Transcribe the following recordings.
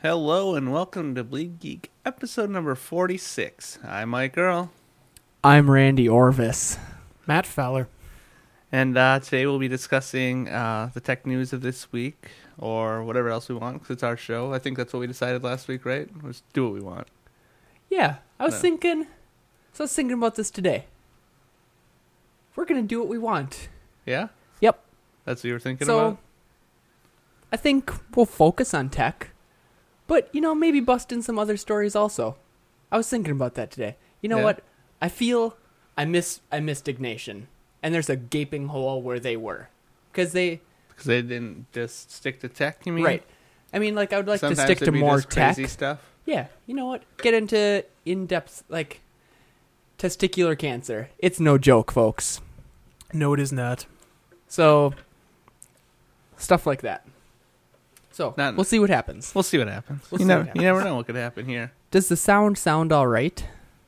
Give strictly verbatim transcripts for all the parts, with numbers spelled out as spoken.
Hello and welcome to Bleed Geek, episode number forty-six. I'm Mike Earl. I'm Randy Orvis. Matt Fowler. And uh, today we'll be discussing uh, the tech news of this week, or whatever else we want, because it's our show. I think that's what we decided last week, right? Let's do what we want. Yeah, I was No. thinking, so I was thinking about this today. We're going to do what we want. Yeah? Yep. That's what you were thinking So, about? I think we'll focus on tech, but, you know, maybe bust in some other stories also. I was thinking about that today. You know Yeah. what? I feel I miss I missed Ignation, and there's a gaping hole where they were. Because they... Because they didn't just stick to tech, you mean? Right. I mean, like, I would like Sometimes to stick it'd to be more just tech. crazy stuff. Yeah, you know what? Get into in-depth, like, testicular cancer. It's no joke, folks. No, it is not. So, stuff like that. So, Not- we'll see what happens. We'll see what happens. We'll you see never, what you never know what could happen here. Does the sound sound all right?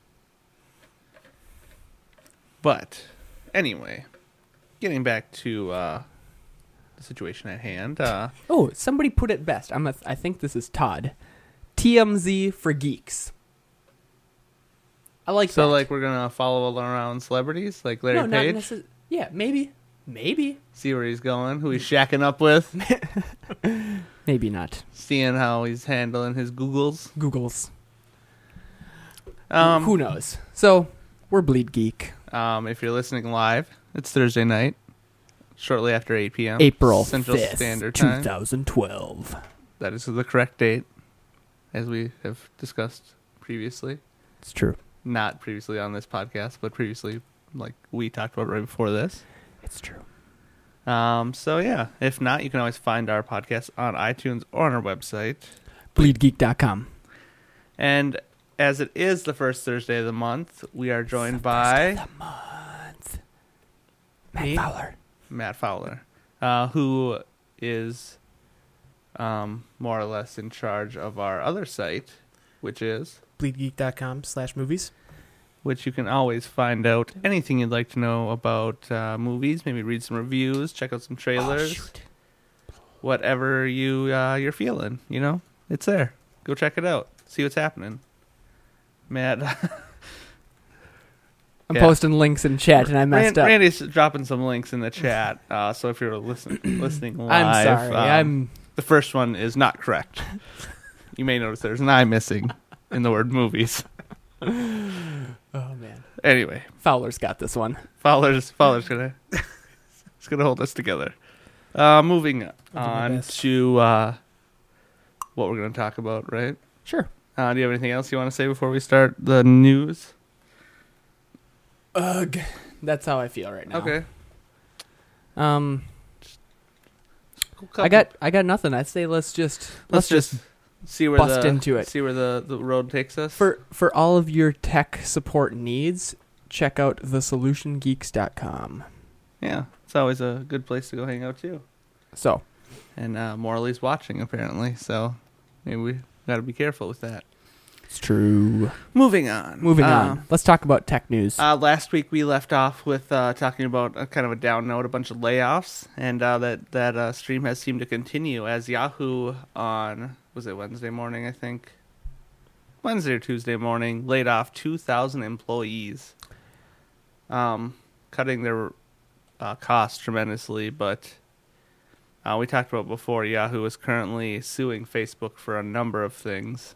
But, anyway, getting back to uh, the situation at hand. Uh, Oh, somebody put it best. I'm a, I think this is Todd. T M Z for geeks. I like so, that. like, we're going to follow around celebrities, like Larry no, not Page? necess- Yeah, maybe. Maybe. See where he's going, who he's shacking up with, Maybe not. seeing how he's handling his Googles. Google's. Um, Who knows? So, we're Bleed Geek. um, if you're listening live, it's Thursday night, shortly after eight p.m. April Central fifth, Standard Time. twenty twelve. That is the correct date, as we have discussed previously. It's true. Not previously on this podcast, but previously, like we talked about right before this. It's true. Um, so yeah, if not, you can always find our podcast on iTunes or on our website. bleed geek dot com. And as it is the first Thursday of the month, we are joined by The month. Matt Me? Fowler. Matt Fowler, uh, who is um, more or less in charge of our other site, which is bleed geek dot com slash movies. which you can always find out anything you'd like to know about uh, movies. Maybe read some reviews, check out some trailers, Oh, shoot. whatever you uh, you're feeling. You know, it's there. Go check it out. See what's happening. Matt, I'm Yeah. posting links in chat and I messed Rand, up. Randy's dropping some links in the chat. Uh, so if you're listen, listening live, I'm sorry. um, I'm the first one is not correct. You may notice there's an I missing in the word movies. Oh man. Anyway, Fowler's got this one. Fowler's Fowler's gonna it's gonna hold us together. Uh, moving my on best. to uh, what we're gonna talk about, right? Sure. Uh, do you have anything else you want to say before we start the news? Ugh. That's how I feel right now. Okay. Um I got I got nothing. I'd say let's just Let's let's, just just see where bust the, into it. See where the, the road takes us. for for all of your tech support needs, check out the solution geeks dot com. Yeah, it's always a good place to go hang out too. So, And uh, Morley's watching apparently, so maybe we got to be careful with that. it's true. Moving on. Moving Uh, on. Let's talk about tech news. Uh, last week we left off with uh, talking about a kind of a down note, a bunch of layoffs, and uh, that that uh, stream has seemed to continue as Yahoo on was it Wednesday morning I think Wednesday or Tuesday morning laid off two thousand employees, um, cutting their uh, costs tremendously. But uh, we talked about before, Yahoo is currently suing Facebook for a number of things,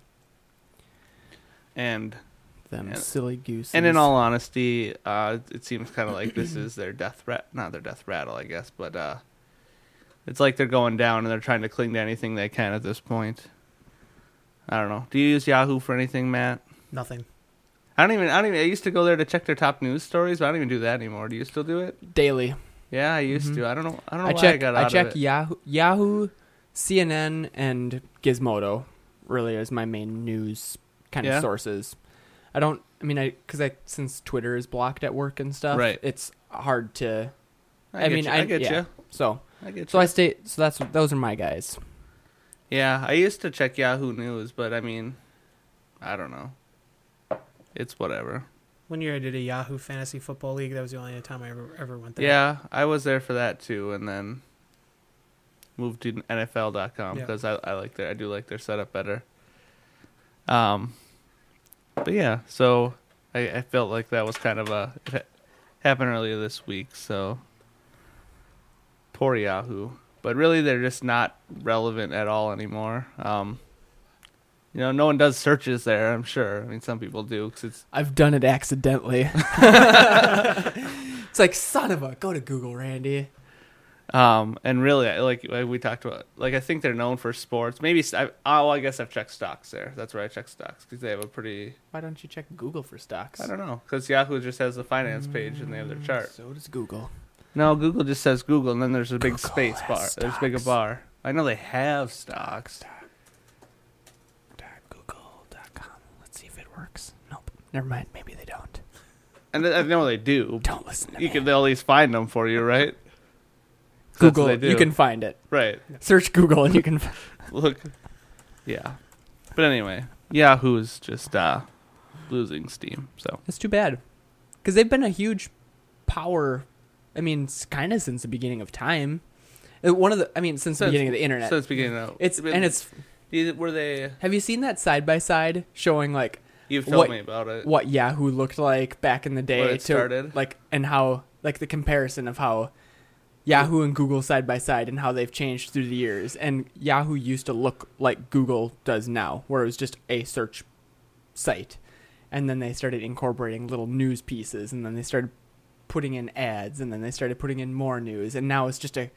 and. Them and- silly gooses. And in all honesty, uh, it seems kind of like this is their death rat, not their death rattle, I guess, but uh, it's like they're going down and they're trying to cling to anything they can at this point. I don't know. Do you use Yahoo for anything, Matt? Nothing. I don't even. I don't even. I used to go there to check their top news stories, but I don't even do that anymore. Do you still do it? daily. Yeah, I used Mhm. to. I don't know. I don't know I why check I got I out check of it. Yahoo Yahoo, C N N and Gizmodo really is my main news kind Yeah? of sources. I don't I mean I cuz I since Twitter is blocked at work and stuff, Right. it's hard to I, I get mean, you. I- I get yeah. you. so I get so you. I stay so that's those are my guys. Yeah, I used to check Yahoo News, but I mean, I don't know. It's whatever. One year I did a Yahoo Fantasy Football League. That was the only time I ever ever went there. Yeah, I was there for that too, and then moved to N F L dot com Yeah. because I, I like their I do like their setup better. Um, but yeah, so I, I felt like that was kind of a it ha- happened earlier this week. So poor Yahoo, but really they're just not relevant at all anymore. Um, you know, no one does searches there. I'm sure. I mean, some people do because it's. I've done it accidentally. It's like, son of a, go to Google, Randy. Um, and really, like, like we talked about, like I think they're known for sports. Maybe I, oh, I guess I've checked stocks there. That's where I check stocks because they have a pretty. Why don't you check Google for stocks? I don't know because Yahoo just has the finance page and they have their chart. So does Google. No, Google just says Google, and then there's a big Google space has bar. There's a big a stocks. bar. I know they have stocks. Google dot com. Let's see if it works. Nope. Never mind. Maybe they don't. And I know they do. Don't listen to You me. can they'll at least find them for you, right? 'Cause that's what Google. they do. You can find it. Right. Search Google and you can. F- Look. Yeah. But anyway, Yahoo's just uh, losing steam. So It's too bad, because they've been a huge power. I mean, kind of since the beginning of time. Uh, One of the. I mean, since the Since- beginning of the internet. since beginning of It's and it's. Either- were they? Have you seen that side by side showing like You've told what- me about it. what Yahoo looked like back in the day When it to started? like and how like the comparison of how Yahoo and Google side by side and how they've changed through the years. And Yahoo used to look like Google does now, where it was just a search site. And then they started incorporating little news pieces, and then they started putting in ads, and then they started putting in more news, and now it's just a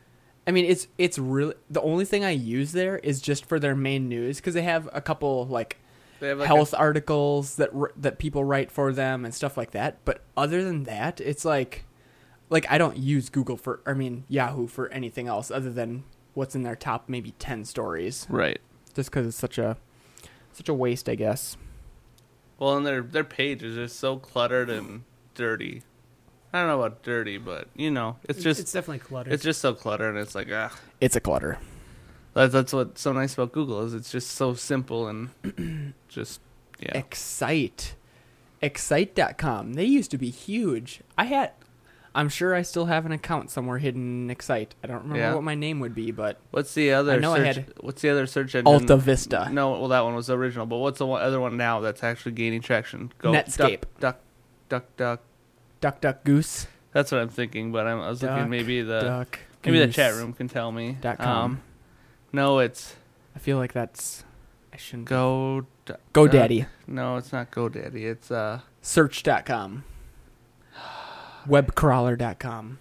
I mean, it's it's really the only thing I use there is just for their main news, because they have a couple like They have like health articles that r- that people write for them and stuff like that. But other than that, it's like like I don't use Google for I mean Yahoo for anything else other than what's in their top maybe ten stories. A, right. Just because it's such a such a waste, I guess. Well, and their their page is just so cluttered and dirty. I don't know about dirty, but you know, it's just it's definitely cluttered. it's just so cluttered, and it's like ah. It's a clutter. That's that's what's so nice about Google is it's just so simple and just yeah. Excite. Excite dot com. They used to be huge. I had I'm sure I still have an account somewhere hidden in Excite. I don't remember Yeah. what my name would be, but What's the other I know I search? had What's the other search engine? Alta Vista. No, well that one was the original, but what's the one, other one now that's actually gaining traction? Go Netscape. Duck, duck, duck, duck. Duck Duck Goose. That's what I'm thinking, but I'm, I was Duck, looking maybe the Duck maybe the Goose chat room can tell me. dot com. Um, no, it's I feel like that's I shouldn't Go du- GoDaddy. uh, no, it's not GoDaddy. It's uh Search dot com. Webcrawler dot com.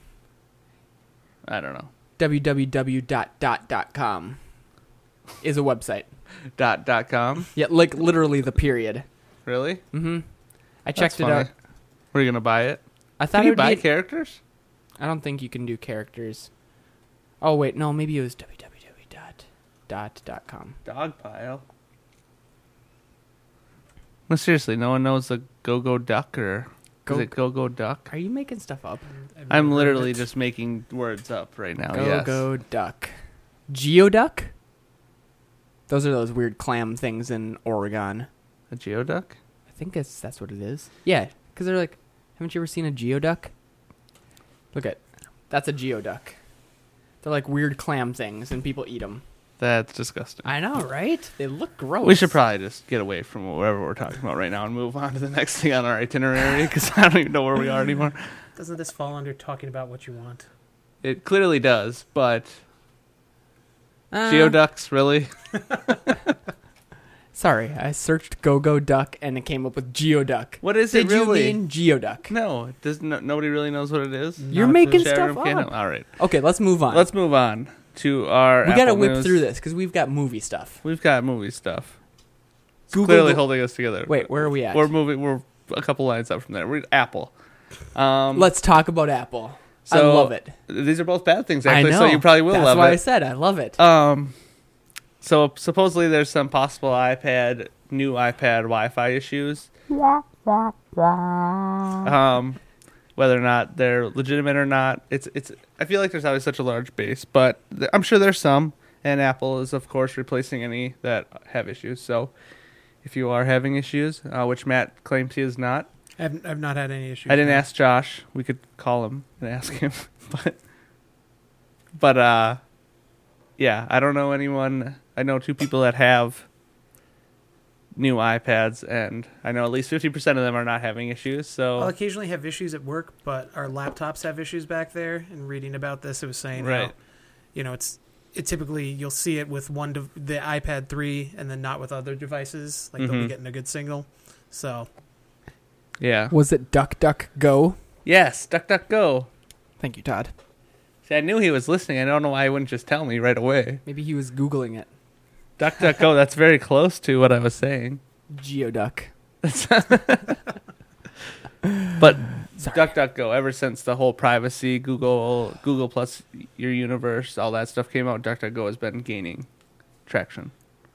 I don't know. w w w dot dot dot com is a website. Dot dot com. Yeah, like literally the period. Really? Mm-hmm. I That's checked it funny. out. Were you gonna buy it? I thought Can it you would buy be- characters? I don't think you can do characters. Oh wait, no, maybe it was w w w dot dot dot com. Dogpile. No, seriously, no one knows the Go Go Duck or Go- is it Go Go Duck? Are you making stuff up? I've never I'm heard of literally it. just making words up right now. Go yes. Go Duck. Geoduck? Those are those weird clam things in Oregon. A geoduck? I think it's that's what it is. Yeah, because they're like, haven't you ever seen a geoduck? Look at, that's a geoduck. They're like weird clam things, and people eat them. That's disgusting. I know, right? They look gross. We should probably just get away from whatever we're talking about right now and move on to the next thing on our itinerary because I don't even know where we are anymore. Doesn't this fall under talking about what you want? It clearly does, but Uh, geoducks, really? Sorry, I searched Go Go Duck, and it came up with geoduck. What is Did it really? you mean geoduck? No, it does no, nobody really knows what it is. You're Not a making clue. Chat stuff room can't up. know? All right, Okay, let's move on. let's move on to our. we gotta Apple whip News. through this because we've got movie stuff. We've got movie stuff. It's Google clearly Go- holding us together. Wait, where are we at? We're moving. We're a couple lines up from there. We're Apple. Um, Let's talk about Apple. I so love it. These are both bad things, I actually. know. So you probably will That's love why I it. said I love it. Um, so supposedly there's some possible iPad, new iPad Wi-Fi issues. Um, whether or not they're legitimate or not, it's it's. I feel like there's always such a large base, but th- I'm sure there's some. And Apple is of course replacing any that have issues. So if you are having issues, uh, which Matt claims he is not, I've, I've not had any issues. I didn't with it. ask Josh. We could call him and ask him, but but uh, yeah, I don't know anyone. I know two people that have new iPads, and I know at least fifty percent of them are not having issues. So I'll occasionally have issues at work, but our laptops have issues back there. And reading about this, it was saying, right. how, you know, it's it typically you'll see it with one de- the iPad three, and then not with other devices. Like Mm-hmm. they'll be getting a good signal. So yeah, Was it DuckDuckGo? yes, DuckDuckGo. Thank you, Todd. See, I knew he was listening. I don't know why he wouldn't just tell me right away. Maybe he was Googling it. DuckDuckGo. That's very close to what I was saying. Geoduck. But Sorry. DuckDuckGo, ever since the whole privacy, Google, Google Plus, your universe, all that stuff came out, DuckDuckGo has been gaining traction.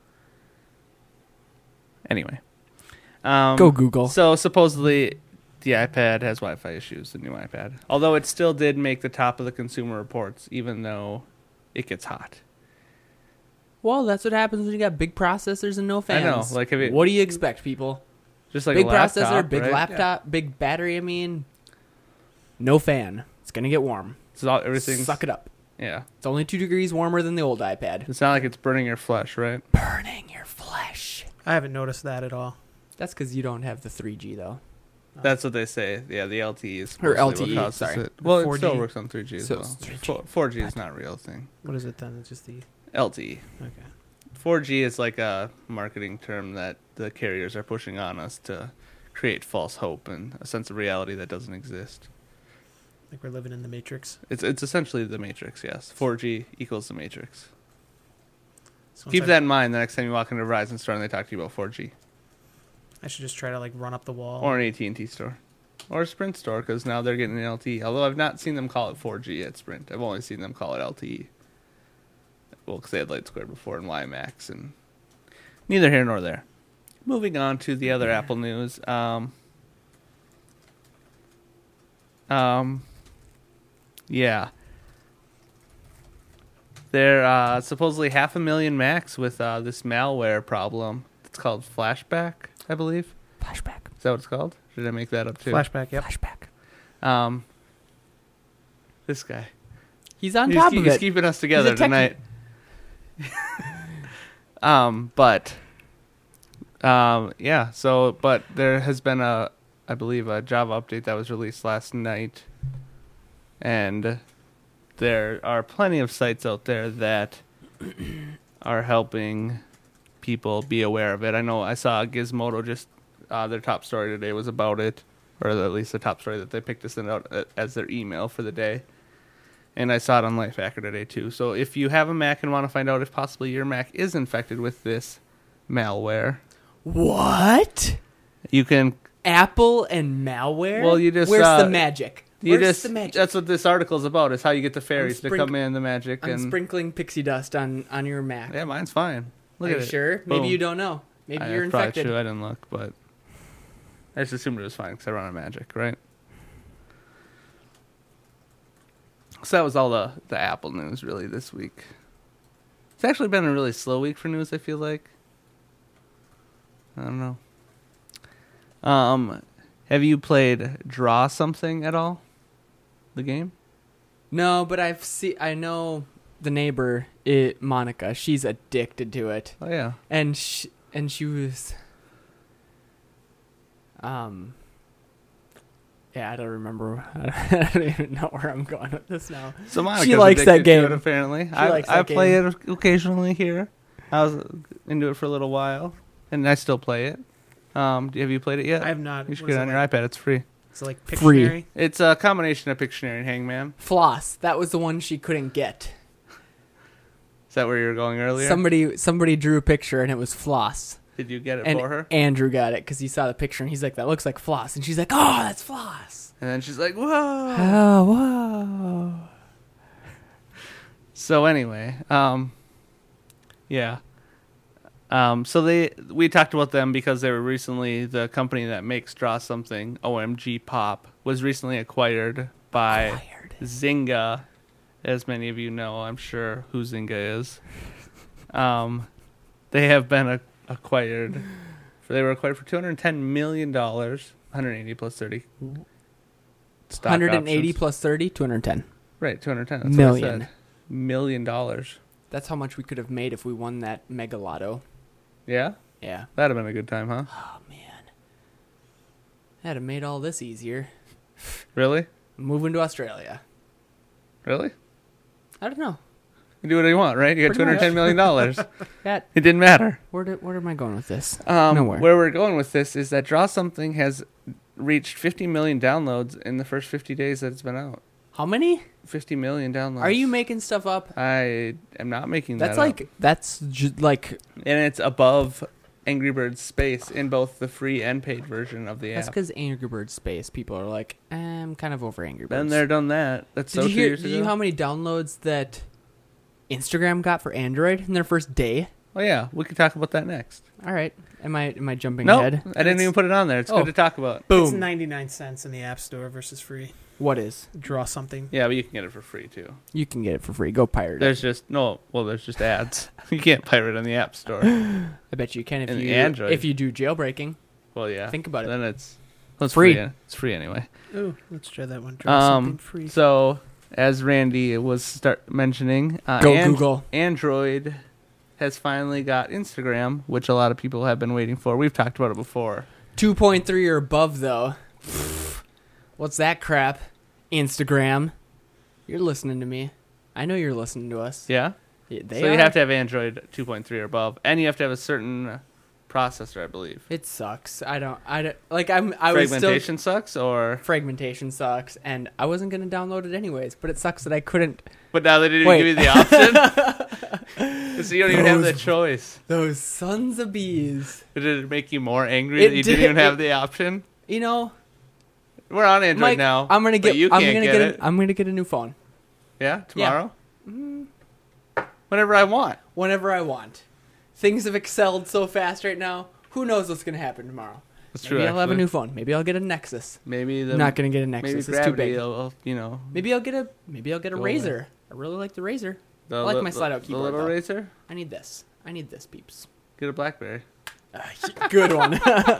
Anyway, um, Go Google. So supposedly, the iPad has Wi-Fi issues. The new iPad, although it still did make the top of the Consumer Reports, even though it gets hot. Well, that's what happens when you got big processors and no fans. I know, like, have you- what do you expect, people? Just like big a laptop, processor, big right? laptop, big battery. I mean, no fan. It's gonna get warm. So all, everything's Suck it up. Yeah, It's only two degrees warmer than the old iPad. it's not like it's burning your flesh, right? Burning your flesh. I haven't noticed that at all. That's because you don't have the three G though. That's what they say. Yeah, the L T E is Or mostly L T E, what causes sorry. it. Well, it four G. still works on three G as So well. it's three G. Four- 4G is not a real thing. What is it then? It's just the L T E. okay. four G is like a marketing term that the carriers are pushing on us to create false hope and a sense of reality that doesn't exist. Like we're living in the Matrix. It's it's essentially the Matrix, yes. four G equals the Matrix. So Keep once that in mind the next time you walk into a Verizon store and they talk to you about four G. I, I should just try to like run up the wall. Or an A T and T store. Or a Sprint store, because now they're getting an L T E. Although I've not seen them call it four G at Sprint. I've only seen them call it L T E. Well, because they had Light Square before and WiMAX, and neither here nor there. Moving on to the other Apple news. Um, um, yeah. There are uh, supposedly half a million Macs with uh, this malware problem. It's called Flashback, I believe. Flashback. Is that what it's called? Did I make that up too? Flashback. Yep. Flashback. Um, this guy. He's on he's, top he's of it. keeping us together He's a techie. tonight. um, but, um, yeah. So, but there has been a, I believe, a Java update that was released last night, and there are plenty of sites out there that are helping people be aware of it. I know I saw Gizmodo just uh, their top story today was about it, or at least the top story that they picked to send out as their email for the day. And I saw it on Lifehacker today too. So if you have a Mac and want to find out if possibly your Mac is infected with this malware, What? you can. Apple and malware? Well, you just, Where's uh, the magic? You Where's just the magic? that's what this article is about. Is how you get the fairies to sprink- come in, the magic, I'm and sprinkling pixie dust on, on your Mac. yeah, mine's fine. Look Are at you it. sure? Maybe Boom. you don't know. Maybe I, you're that's probably infected. true. I didn't look, but I just assumed it was fine because I run a magic, right? So that was all the, the Apple news really this week. It's actually been a really slow week for news, I feel like. I don't know. Um, have you played Draw Something at all? The game? No, but I've see. I know the neighbor, it, Monica. She's addicted to it, Oh yeah. and she, and she was. Um. Yeah, I don't remember. I don't even know where I'm going with this now. So Monica's She likes that addicted to it, game. apparently. I, likes I that play game. it occasionally here. I was into it for a little while, and I still play it. Um, have you played it yet? I have not. You should what get is it on it your like? iPad. It's free. It's like Free. Pictionary. It's a combination of Pictionary and Hangman. Floss. That was the one she couldn't get. Is that where you were going earlier? Somebody somebody drew a picture and it was floss. Did you get it And for her? Andrew got it because he saw the picture and he's like, "That looks like floss," and she's like, "Oh, that's floss." And then she's like, whoa. Oh, whoa. So anyway, um, yeah. Um, so they we talked about them because they were recently the company that makes Draw Something, O M G Pop, was recently acquired by Acquired. Zynga. As many of you know, I'm sure who Zynga is. Um, they have been a, acquired. For, they were acquired for two hundred ten million dollars, one hundred eighty plus thirty. Stock one hundred eighty options. plus thirty, two hundred ten. Right, two hundred ten. That's Million. what I said. Million dollars. That's how much we could have made if we won that Mega Lotto. Yeah? Yeah. That'd have been a good time, huh? Oh man. That'd have made all this easier. Really? Moving to Australia. Really? I don't know. You do what you want, right? You got two Pretty hundred ten million dollars. That It didn't matter. where do, where am I going with this? Um, Nowhere. Where we're going with this is that Draw Something has reached fifty million downloads in the first fifty days that it's been out. How many? fifty million downloads. Are you making stuff up? I am not making That's that like up. that's ju- like And it's above Angry Birds Space in both the free and paid version of the that's app. because Angry Birds Space people are like, eh, I'm kind of over Angry Birds. Been there, done that. That's Did so you two hear? years Did you ago. know how many downloads that Instagram got for Android in their first day? Oh yeah, we could talk about that next. All right. Am I am I jumping No, ahead? I didn't It's- even put it on there. It's Oh. good to talk about. It's Boom. ninety-nine cents in the App Store versus free. What is? Draw Something. Yeah, but you can get it for free too. You can get it for free. Go pirate it. There's just no. Well, there's just ads. You can't pirate on the App Store. I bet you can if And you Android. if you do jailbreaking. Well, yeah. Think about it. Then it's well, it's Free. free. It's free anyway. Oh, let's try that one. Draw Um, Something free. So, as Randy was start mentioning, uh, Go An- Google. Android has finally got Instagram, which a lot of people have been waiting for. We've talked about it before. two point three or above though. What's that crap? Instagram. You're listening to me. I know you're listening to us. Yeah. Yeah, they so are. you have to have Android two point three or above, and you have to have a certain uh, processor, I believe. It sucks. I don't. I don't, like. I'm. I was still. Fragmentation sucks, or Fragmentation sucks, and I wasn't gonna download it anyways. But it sucks that I couldn't. but now they didn't Wait. give you the option, so you don't even have the Those- choice. Those sons of bees. Did it make you more angry It that you did- didn't even have it- the option? You know, We're on Android Mike. now. I'm gonna but get. You I'm can't gonna get, get. it. A, I'm gonna get a new phone Yeah, tomorrow. Mm, Whenever I want. whenever I want. Things have excelled so fast right now. Who knows what's gonna happen tomorrow? That's Maybe true. I'll have a actually. new phone. Maybe I'll get a Nexus. Maybe the I'm not gonna get a maybe Nexus. It's too gravity. big. Will, you know, Maybe I'll get a. Maybe I'll get a Go Razer. I really like the Razer. the I like li- my slide-out the- keyboard, The little though. razor. I need this. I need this, peeps. Get a BlackBerry. Good one.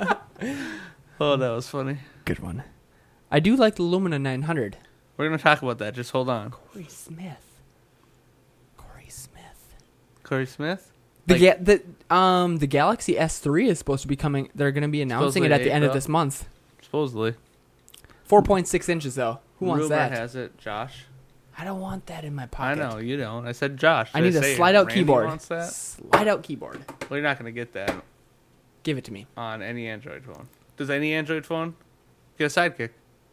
Oh, that was funny. Good one. I do like the Lumina nine hundred. We're gonna talk about that. Just hold on. Corey Smith. Corey Smith. Corey Smith. The Like- ga- the um the Galaxy S three is supposed to be coming. They're going to be announcing it Supposedly at the end of April. this month. Supposedly. four point six inches though. Who wants Rumor that? has it, Josh. I don't want that in my I pocket. know you don't. I said Josh. I Did need a say slide-out Randy keyboard. Wants that? Slide out keyboard. Well, you're not gonna get that Give it to me. on any Android phone. Does any Android phone get a Sidekick?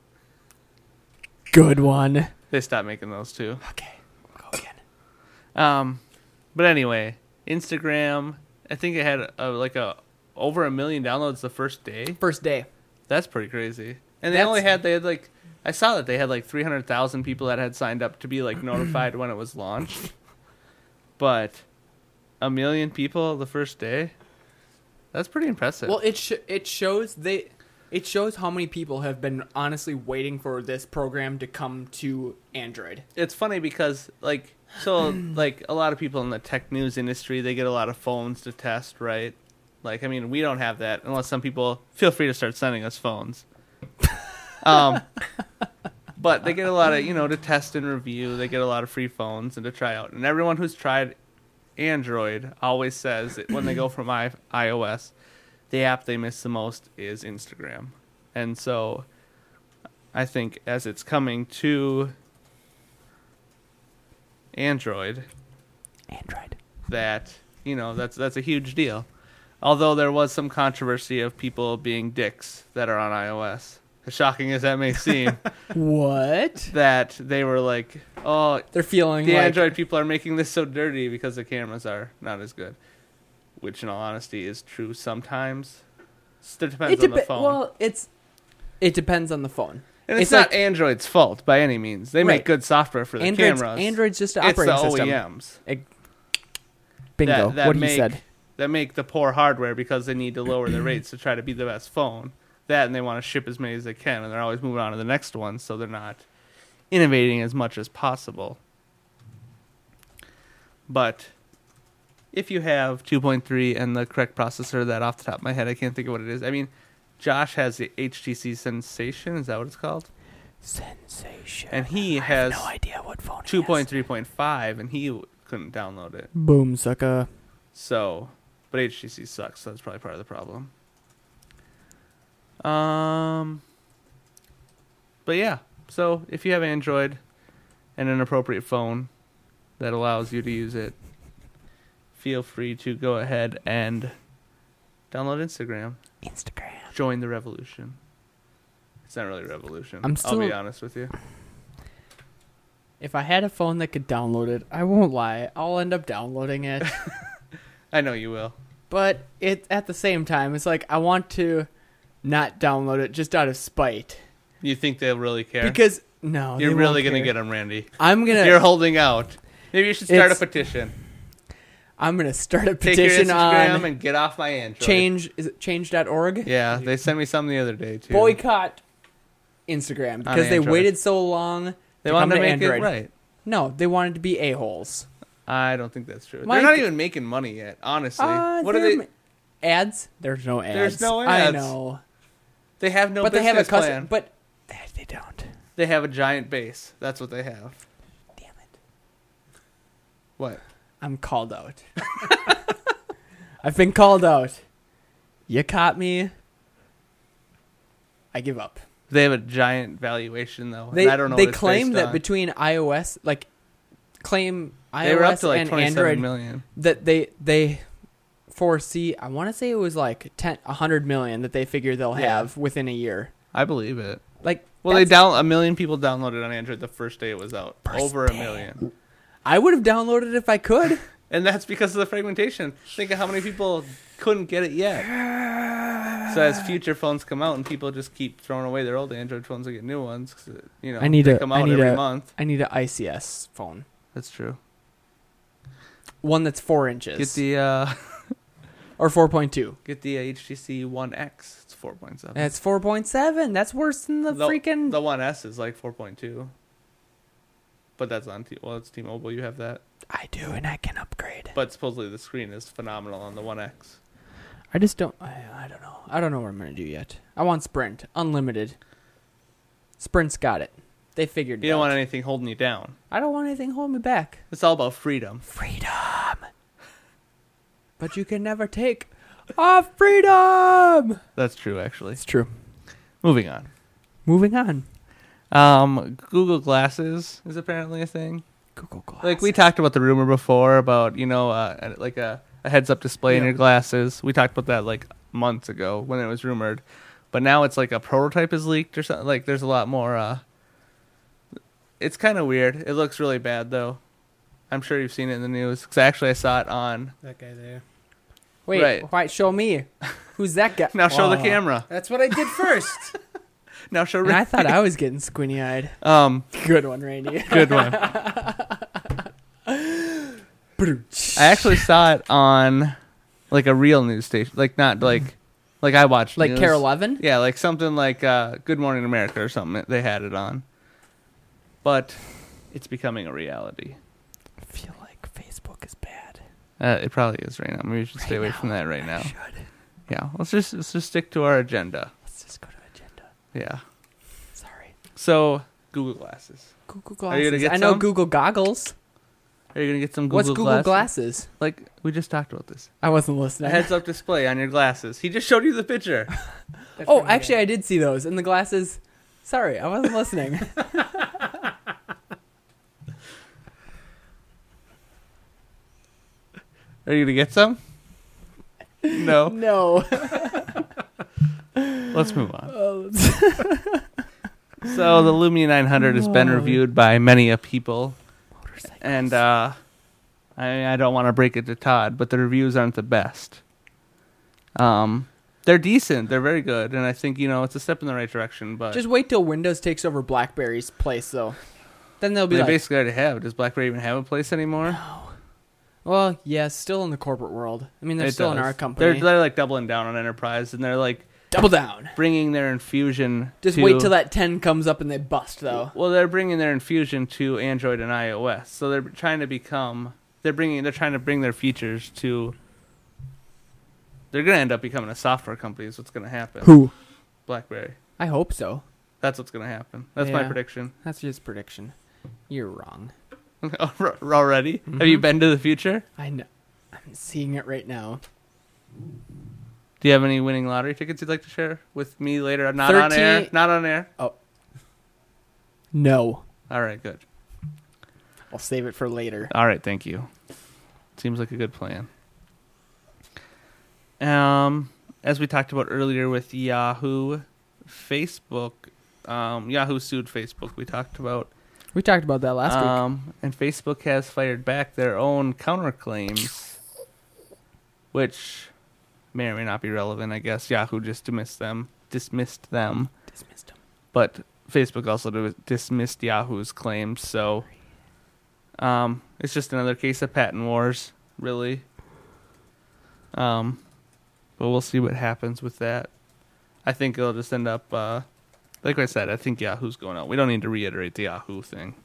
Good one. They stopped making those too. Okay. Go again. Um, but anyway, Instagram. I think it had a, like a over a million downloads the first day. First day. That's pretty crazy. And they That's- only had they had like I saw that they had like three hundred thousand people that had signed up to be like notified when it was launched. But a million people the first day. That's pretty impressive. Well, it sh- it shows they it shows how many people have been honestly waiting for this program to come to Android. it's funny because like so like a lot of people in the tech news industry, they get a lot of phones to test, right? Like I mean, we don't have that unless some people feel free to start sending us phones. um but they get a lot of, you know, to test and review. They get a lot of free phones and to try out. And everyone who's tried Android always says that when they go from I- iOS, the app they miss the most is Instagram. And so I think as it's coming to Android, Android. that, you know, that's that's a huge deal. Although there was some controversy of people being dicks that are on iOS. As shocking as that may seem, What? that they were like, oh, They're feeling the like Android people are making this so dirty because the cameras are not as good. Which, in all honesty, is true sometimes. It depends it on the depe- phone. Well, it's it depends on the phone. and it's, it's not like- Android's fault by any means. They make Right. good software for the Android's, cameras. Android's just an it's the operating system. O E Ms. Bingo. that, that what make, he said. that make the poor hardware because they need to lower their rates to try to be the best phone. That and they want to ship as many as they can, and they're always moving on to the next one, so they're not innovating as much as possible. But if you have two point three and the correct processor, that off the top of my head, I can't think of what it is. I mean, Josh has the H T C Sensation, is that what it's called? Sensation. And he I has have no idea what phone. two point three point five, and he couldn't download it. Boom, sucker. So, But H T C sucks, so that's probably part of the problem. Um, but yeah, so if you have Android and an appropriate phone that allows you to use it, feel free to go ahead and download Instagram. Instagram. Join the revolution. It's not really a revolution. I'm I'll be still- honest with you. If I had a phone that could download it, I won't lie, I'll end up downloading it. I know you will. But it at the same time, it's like I want to not download it just out of spite. You think they'll really care? Because no, You're they really won't going to care. get them, Randy. I'm gonna. You're holding out. Maybe you should start It's- a petition. I'm gonna start a Take your petition Instagram on and get off my Android. change. Is it change dot org? Yeah, they sent me something the other day too. Boycott Instagram because they Android. waited so long. They to wanted come to to make Android. it right. No, they wanted to be a holes. I don't think that's true. Mike- They're not even making money yet, honestly. Uh, what are they're they? ma- Ads? There's no ads. There's no I ads. know, They have no but they business have a custom. plan. But they, they don't. They have a giant base. That's what they have. Damn it! What? I'm called out. I've been called out. You caught me. I give up. They have a giant valuation though. They and I don't know. they what it's claim based that on. between iOS, like claim iOS they were up to like and twenty-seven Android, million. that they they foresee. I want to say it was like ten, a hundred million that they figure they'll Yeah. have within a year. I believe it. Like, Well, they that's- down a million people downloaded on Android the first day it was out. First Over a day. million. I would have downloaded it if I could. And that's because of the fragmentation. Think of how many people couldn't get it yet. So as future phones come out and people just keep throwing away their old Android phones and get new ones, 'cause, you know, I need they a- come I out need every a- month. I need an I C S phone, That's true. one that's four inches Get the uh, or four point two. get the uh, H T C One X. It's four point seven. That's four point seven. That's worse than the, The, freaking. the One S is like four point two. But that's on T. Well, it's T-Mobile. You have that. I do, and I can upgrade. But supposedly the screen is phenomenal on the One X. I just don't. I, I don't know. I don't know what I'm gonna do yet. I want Sprint unlimited. Sprint's got it. They figured it You don't out. want anything holding you down. I don't want anything holding me back. It's all about freedom. Freedom. But you can never take our freedom. That's true, actually. It's true. Moving on. Moving on. Um, Google Glasses is apparently a thing. Google Glass. Like we talked about the rumor before about, you know, uh, like a, a heads-up display in Yeah. your glasses. We talked about that like months ago when it was rumored, but now it's like a prototype is leaked or something. Like there's a lot more. Uh, it's kind of weird. It looks really bad though. I'm sure you've seen it in the news. Cause actually I saw it on. That guy there. Wait, Right. why show me? Who's that guy? Now show the Oh. camera. That's what I did first. Now show. And I thought I was getting squinty eyed. Um, Good one, Randy. good one. I actually saw it on like a real news station, like not like like I watched Like news. Care eleven? Yeah, like something like uh, Good Morning America or something. They had it on, but it's becoming a reality. I feel like Facebook is bad. Uh, it probably is right now. Maybe we should stay Right away now. from that right now. Should. Yeah, let's just let's just stick to our agenda. Let's just go to agenda. Yeah. Sorry. So Google Glasses. Google Are Glasses. you gonna get I know some? Google Goggles. Are you gonna get some Google What's Google Glasses? Glasses? Like we just talked about this. I wasn't A listening. heads-up display on your glasses. He just showed you the picture. That's Oh, pretty actually, good. I did see those. And the glasses. Sorry, I wasn't listening. Are you gonna get some? No. No. Let's move on. Oh, that's- So the Lumia nine hundred has been Oh. reviewed by many a people, Motorcycles. and uh, I, I don't want to break it to Todd, but the reviews aren't the best. Um, they're decent, they're very good, and I think you know it's a step in the right direction. But Just wait till Windows takes over BlackBerry's place, though. Then they'll be they like, basically already have. Does BlackBerry even have a place anymore? well, yeah, still in the corporate world. I mean, they're It still in does. our company. They're, they're like doubling down on enterprise, and they're like Double down. bringing their infusion. Just to, wait till that ten comes up and they bust, though. Well, they're bringing their infusion to Android and iOS, so they're trying to become. They're bringing. They're trying to bring their features to. They're going to end up becoming a software company. Is what's going to happen. Who? BlackBerry. I hope so. That's what's going to happen. That's my Yeah. prediction. That's just prediction. You're wrong. Already? Have you Mhm. been to the future? I know. I'm seeing it right now. Do you have any winning lottery tickets you'd like to share with me later? Not on air. thirteen Not on air. No. All right, good. I'll save it for later. All right, thank you. Seems like a good plan. Um, as we talked about earlier with Yahoo, Facebook, um, Yahoo sued Facebook. We talked about. We talked about that last week. Um, and Facebook has fired back their own counterclaims, which may or may not be relevant. I guess Yahoo just dismissed them. Dismissed them. Dismissed them. But Facebook also d- dismissed Yahoo's claims. So, um, it's just another case of patent wars, really. Um, but we'll see what happens with that. I think it'll just end up. Uh, Like I said, I think Yahoo's going out. We don't need to reiterate the Yahoo thing.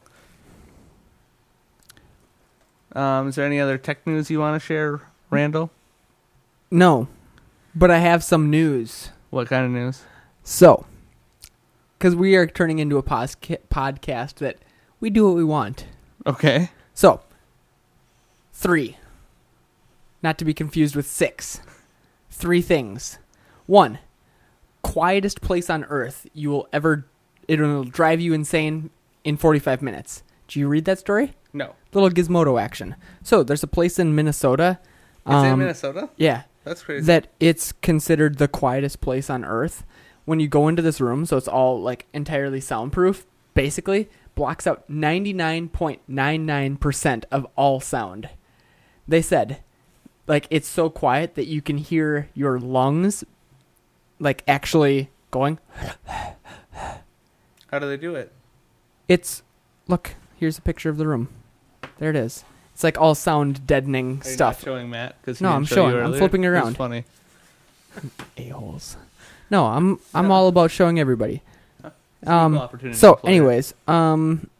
Um, is there any other tech news you want to share, Randall? No, but I have some news. What kind of news? So, because we are turning into a posca- podcast that we do what we want. Okay. So, three. Not to be confused with six. Three things. One, quietest place on earth you will ever... It'll drive you insane in forty-five minutes. Did you read that story? No. Little Gizmodo action. So, there's a place in Minnesota. Is it in um, Minnesota? Yeah. That's crazy. That it's considered the quietest place on earth. When you go into this room, so it's all like entirely soundproof, basically blocks out ninety-nine point nine nine percent of all sound. They said, like, it's so quiet that you can hear your lungs, like, actually going. How do they do it? It's, look, here's a picture of the room. There it is. It's like all sound deadening Are you stuff. not showing Matt? Cause he No, didn't I'm show showing. you I'm earlier? flipping it It was around. funny. A-holes. No, I'm I'm Yeah. all about showing everybody. It's Um, equal opportunity so, employer. anyways, um,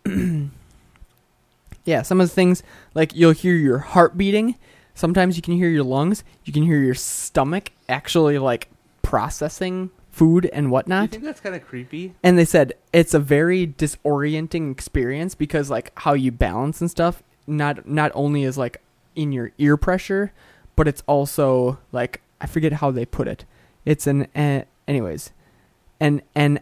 yeah, some of the things, like, you'll hear your heart beating. Sometimes you can hear your lungs. You can hear your stomach actually, like, processing food and Do you whatnot. think that's kind of creepy? And they said it's a very disorienting experience because, like, how you balance and stuff, not not only is, like, in your ear pressure, but it's also, like, I forget how they put it. It's an, uh, anyways, an an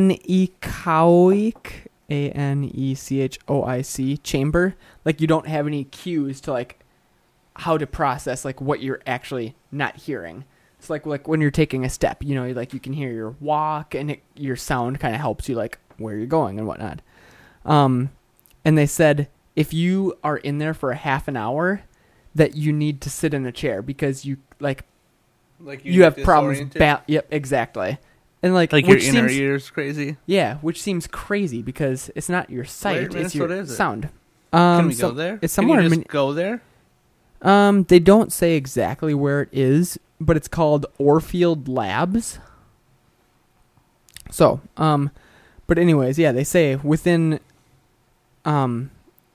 anechoic, A N E C H O I C, chamber. Like, you don't have any cues to, like, how to process, like, what you're actually not hearing. It's like like when you're taking a step, you know, like, you can hear your walk, and it, your sound kind of helps you, like, where you're going and whatnot. Um, and they said if you are in there for a half an hour, that you need to sit in a chair because you, like, Like you, have problems. disoriented? Ba- yep, exactly. And, like, Like your which inner seems, ears crazy? yeah, which seems crazy because it's not your sight, in it's your Minnesota is it? sound. Um, Can we so go there? It's Can somewhere you in just Min- go there? Um, they don't say exactly where it is, but it's called Orfield Labs. So, um, but anyways, yeah, they say within, um,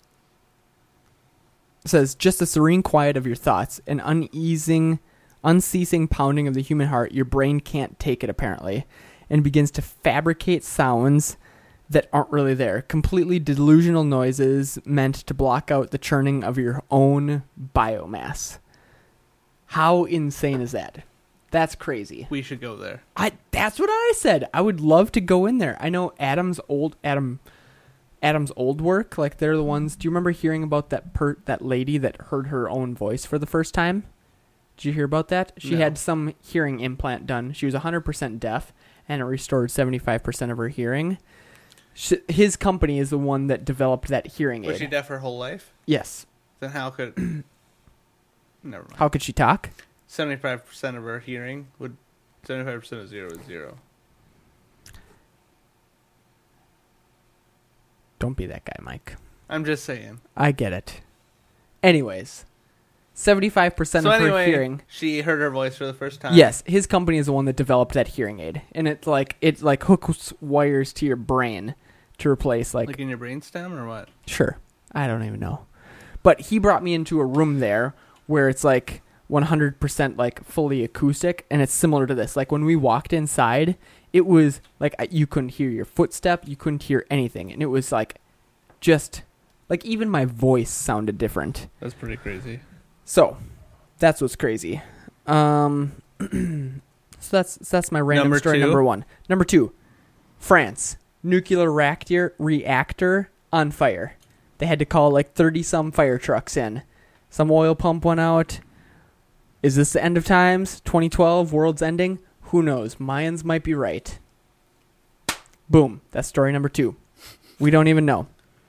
it says just the serene quiet of your thoughts, an uneasing, unceasing pounding of the human heart. Your brain can't take it apparently, and begins to fabricate sounds that aren't really there. Completely delusional noises meant to block out the churning of your own biomass. How insane is that? That's crazy. We should go there. I that's what I said. I would love to go in there. I know Adam's old Adam Adam's old work, like, they're the ones. Do you remember hearing about that per, that lady that heard her own voice for the first time? Did you hear about that? She No. had some hearing implant done. She was one hundred percent deaf, and it restored seventy-five percent of her hearing. Sh- his company is the one that developed that hearing aid. Was she deaf her whole life? Yes. Then how could... Never mind. How could she talk? seventy-five percent of her hearing would... seventy-five percent of zero is zero. Don't be that guy, Mike. I'm just saying. I get it. Anyways, seventy-five percent So of her anyway, hearing. she heard her voice for the first time. Yes, his company is the one that developed that hearing aid, and it's like it like hooks wires to your brain to replace, like, Like in your brainstem or what? sure, I don't even know, but he brought me into a room there where it's like one hundred percent like fully acoustic, and it's similar to this. Like, when we walked inside, it was like you couldn't hear your footstep, you couldn't hear anything, and it was like just like even my voice sounded different. That's pretty crazy. So, that's what's crazy. Um, so that's so that's my random Number story two? number one. Number two, France nuclear reactor reactor on fire. They had to call like thirty some fire trucks in. Some oil pump went out. Is this the end of times? twenty twelve, world's ending? Who knows? Mayans might be right. Boom. That's story number two. We don't even know.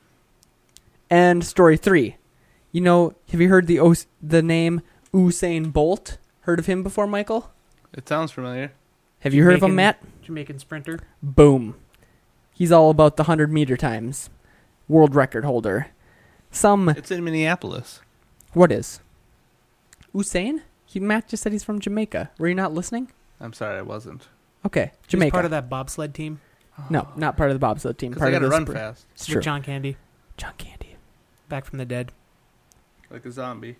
And story three. You know, have you heard the o- the name Usain Bolt? Heard of him before, Michael? It sounds familiar. Have you heard of him, Jamaican- Matt? Jamaican sprinter. Boom. He's all about the one hundred meter times. World record holder. Some... It's in Minneapolis. What is? Usain? He, Matt just said he's from Jamaica. Were you not listening? I'm sorry, I wasn't. Okay, He's Jamaica. part of that bobsled team. No, not part of the bobsled team. Because Part they of gotta the run spr- fast, It's With true. John Candy, John Candy. back from the dead. like a zombie.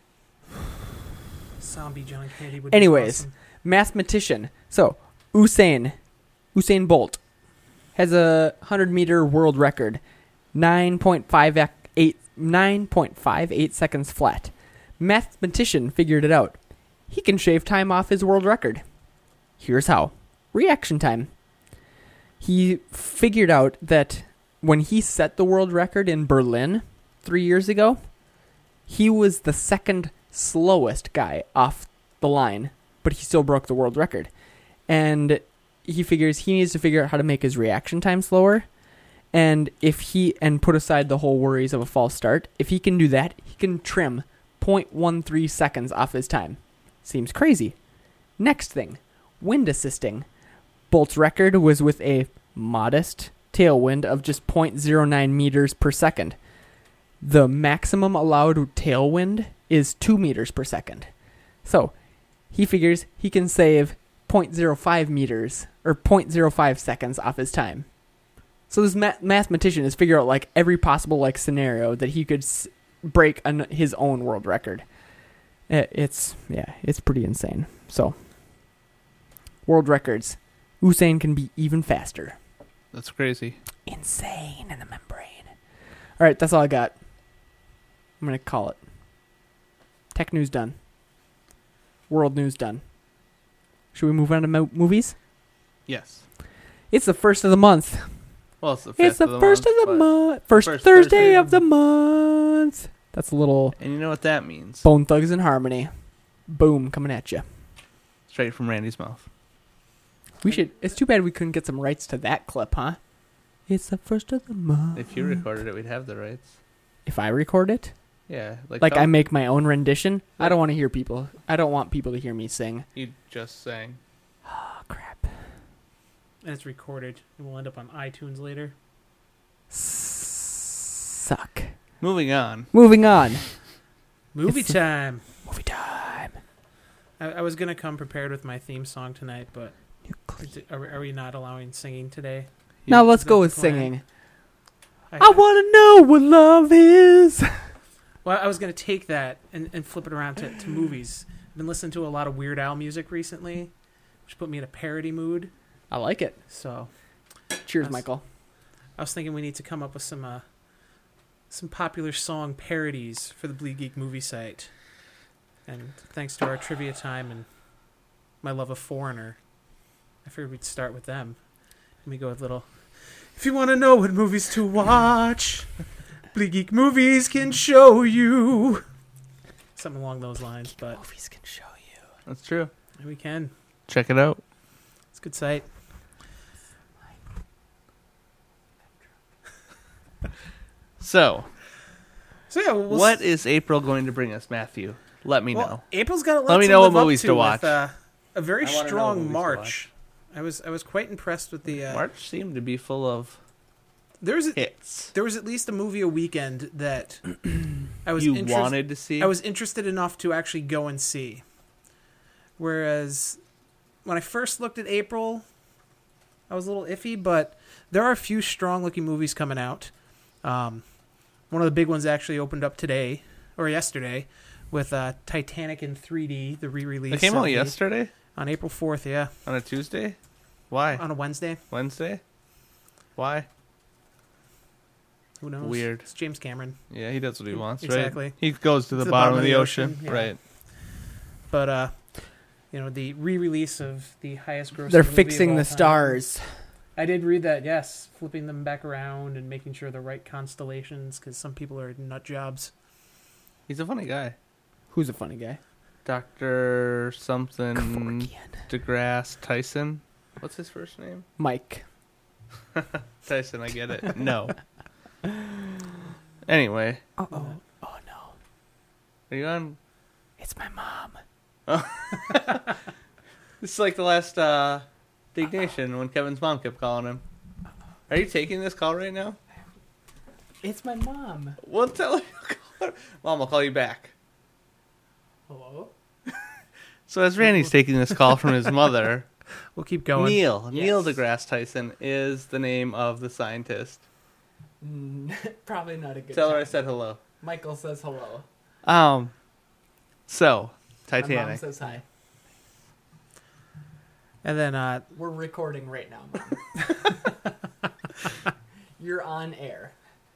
Zombie John Candy would be Anyways. awesome. Mathematician. So, Usain, Usain Bolt has a one hundred meter world record, nine point five eight, nine point five eight seconds flat. Mathematician figured it out. He can shave time off his world record. Here's how. Reaction time. He figured out that when he set the world record in Berlin three years ago, he was the second slowest guy off the line, but he still broke the world record. And he figures he needs to figure out how to make his reaction time slower. And if he, and put aside the whole worries of a false start, if he can do that, he can trim zero point one three seconds off his time. Seems crazy. Next thing, wind assisting. Bolt's record was with a modest tailwind of just zero point zero nine meters per second. The maximum allowed tailwind is two meters per second. So, he figures he can save zero point zero five meters or zero point zero five seconds off his time. So this ma- mathematician has figured out like every possible like scenario that he could s- break an- his own world record. I- It's yeah, it's pretty insane. So, world records. Usain can be even faster. That's crazy. Insane in the membrane. All right, that's all I got. I'm going to call it. Tech news done. World news done. Should we move on to mo- movies? Yes. It's the first of the month. Well, it's the, It's fifth the of the first month, of the but- month. First, first Thursday, Thursday of the month. That's a little And you know what that means? Bone Thugs and Harmony. Boom, coming at you. Straight from Randy's mouth. We should. It's too bad we couldn't get some rights to that clip, huh? It's the first of the month. If you recorded it, we'd have the rights. If I record it, Yeah. Like, like I tell- make my own rendition, I don't want to hear people. I don't want people to hear me sing. You just sang. Oh crap. And it's recorded. It will end up on iTunes later. Suck. Moving on. Moving on. Movie It's- time. Movie time. I, I was gonna come prepared with my theme song tonight, but is it- are, we- are we not allowing singing today? Now You- let's is go that with the plan? singing. I, I want to know what love is. well, I was gonna take that and, and flip it around to, to movies. I've been listening to a lot of Weird Al music recently, which put me in a parody mood. I like it. So Cheers, That's- Michael. I was thinking we need to come up with some uh, some popular song parodies for the Bleed Geek movie site. And thanks to our trivia time and my love of Foreigner, I figured we'd start with them. Let me go with little. If you want to know what movies to watch, Bleed Geek Movies can show you. Something along those lines, but Movies can show you. That's true. we can. Check it out. It's a good site. So, So yeah, we'll what s- is April going to bring us, Matthew? Let me well, know. April's got a lot Let me to know what live up movies to with, watch. uh, a very I wanna know what strong movies to March. I was I was quite impressed with the. Uh, March seemed to be full of there was a, hits. there was at least a movie a weekend that I was You interest- wanted to see? I was interested enough to actually go and see. Whereas when I first looked at April, I was a little iffy, but there are a few strong looking movies coming out. Um, one of the big ones actually opened up today or yesterday with uh, Titanic in three D, the re-release. It came of out the- yesterday? on April fourth. Yeah, On a Tuesday? Why? on a Wednesday. Wednesday? Why? Who knows? Weird. It's James Cameron. Yeah, he does what he wants, Exactly. right? He goes to the, bottom, of the ocean. yeah. Right. But uh, you know, the re-release of the highest grossing. They're movie of fixing all the time. stars. I did read that, yes. Flipping them back around and making sure the right constellations, because some people are nut jobs. He's a funny guy. Who's a funny guy? Doctor something Kevorkian. DeGrasse Tyson. What's his first name? Mike. Tyson, I get it. No. Anyway, Uh oh. Oh no. are you on? It's my mom. This is like the last uh, Dignation when Kevin's mom kept calling him. Are you taking this call right now? It's my mom. Well, tell her. Mom, I'll call you back. Hello? So as Randy's taking this call from his mother, We'll keep going. Neil, Yes. Neil deGrasse Tyson is the name of the scientist. Mm, probably not a good Tell her I time. said hello. Michael says hello. Um, so, My mom Titanic. says hi. And then, uh, We're recording right now, Mom. You're on air.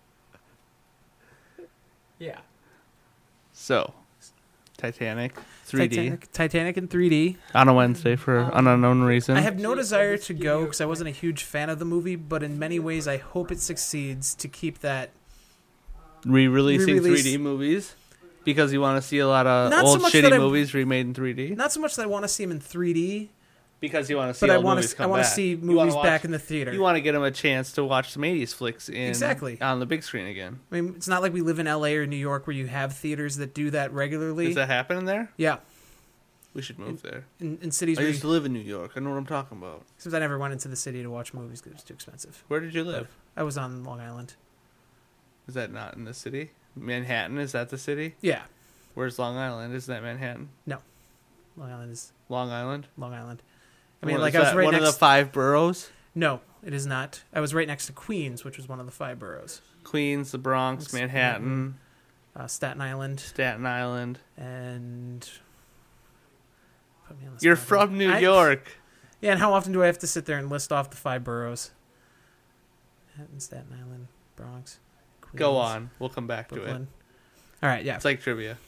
Yeah. So, Titanic, three D, Titanic, Titanic in three D. on a Wednesday for an unknown reason. I have no desire to go because I wasn't a huge fan of the movie, but in many ways I hope it succeeds to keep that. Re-releasing Re-release. three D movies because you want to see a lot of Not so old much shitty that I- movies remade in three D. Not so much that I want to see them in three D, Because you want to see but I old want movies to. I come want to back. see You wanna movies watch- back in the theater. You want to get them a chance to watch some eighties flicks in Exactly. on the big screen again. I mean, it's not like we live in L A or New York where you have theaters that do that regularly. Is that happening there? Yeah, We should move there. in, in cities I where used to you, live in New York. I know what I'm talking about. since I never went into the city to watch movies because it was too expensive. Where did you live? I was on Long Island. Is that not in the city? Manhattan, is that the city? Yeah, Where's Long Island? Is that Manhattan? Long Island is Long Island? Long Island. I mean, Well, like is I was that right one next. of the five boroughs? No, it is not. I was right next to Queens, which was one of the five boroughs. Queens, the Bronx, It's Manhattan, Uh, Staten Island, Staten Island. and put me on the You're spot. from New I- York. Yeah, and how often do I have to sit there and list off the five boroughs? Manhattan, Staten Island, Bronx, Queens, Go on. We'll come back to it. Brooklyn. All right, yeah. It's like trivia.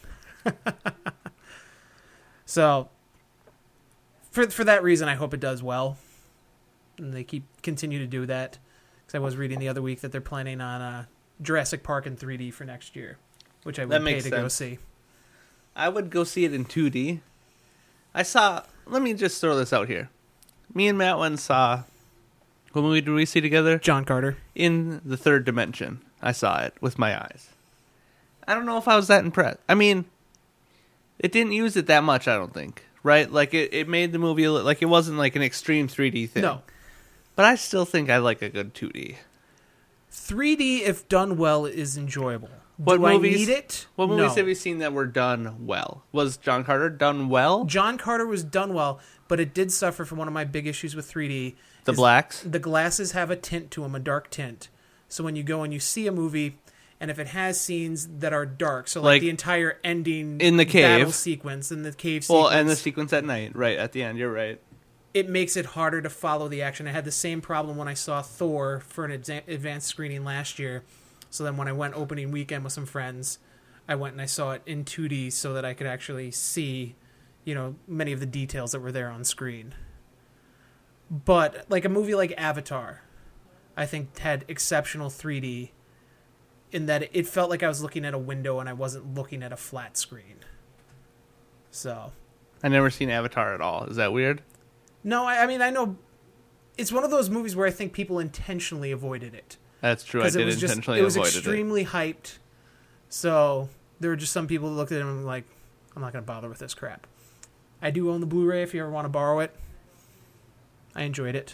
So, for for that reason, I hope it does well, and they keep continue to do that. Because I was reading the other week that they're planning on uh, Jurassic Park in three D for next year, which I would That pay makes to go sense. see. I would go see it in two D. I saw. Let me just throw this out here. Me and Matt went and saw. What movie did we see together? John Carter. In the Third Dimension. I saw it with my eyes. I don't know if I was that impressed. I mean, it didn't use it that much, I don't think. Right? Like, it, it made the movie, a li- like, it wasn't like an extreme three D thing. No, But I still think I like a good two D. three D if done well is enjoyable. What do movies- I need it? What movies No. have you seen that were done well? Was John Carter done well? John Carter was done well, but it did suffer from one of my big issues with three D. The is blacks? The glasses have a tint to them, a dark tint. So when you go and you see a movie, and if it has scenes that are dark, so like, Like the entire ending in the battle cave. sequence, in the cave Well, sequence, and the sequence at night, right, at the end, you're right. it makes it harder to follow the action. I had the same problem when I saw Thor for an adza- advanced screening last year. So then when I went opening weekend with some friends, I went and I saw it in two D so that I could actually see, you know, many of the details that were there on screen. But like a movie like Avatar, I think had exceptional three D in that it felt like I was looking at a window and I wasn't looking at a flat screen. So, I never seen Avatar at all. Is that weird? no, I, I mean, I know it's one of those movies where I think people intentionally avoided it. That's true. I Because did it was just, intentionally it was avoid it. extremely hyped. So there were just some people that looked at him and like, I'm not going to bother with this crap. I do own the Blu-ray if you ever want to borrow it. I enjoyed it.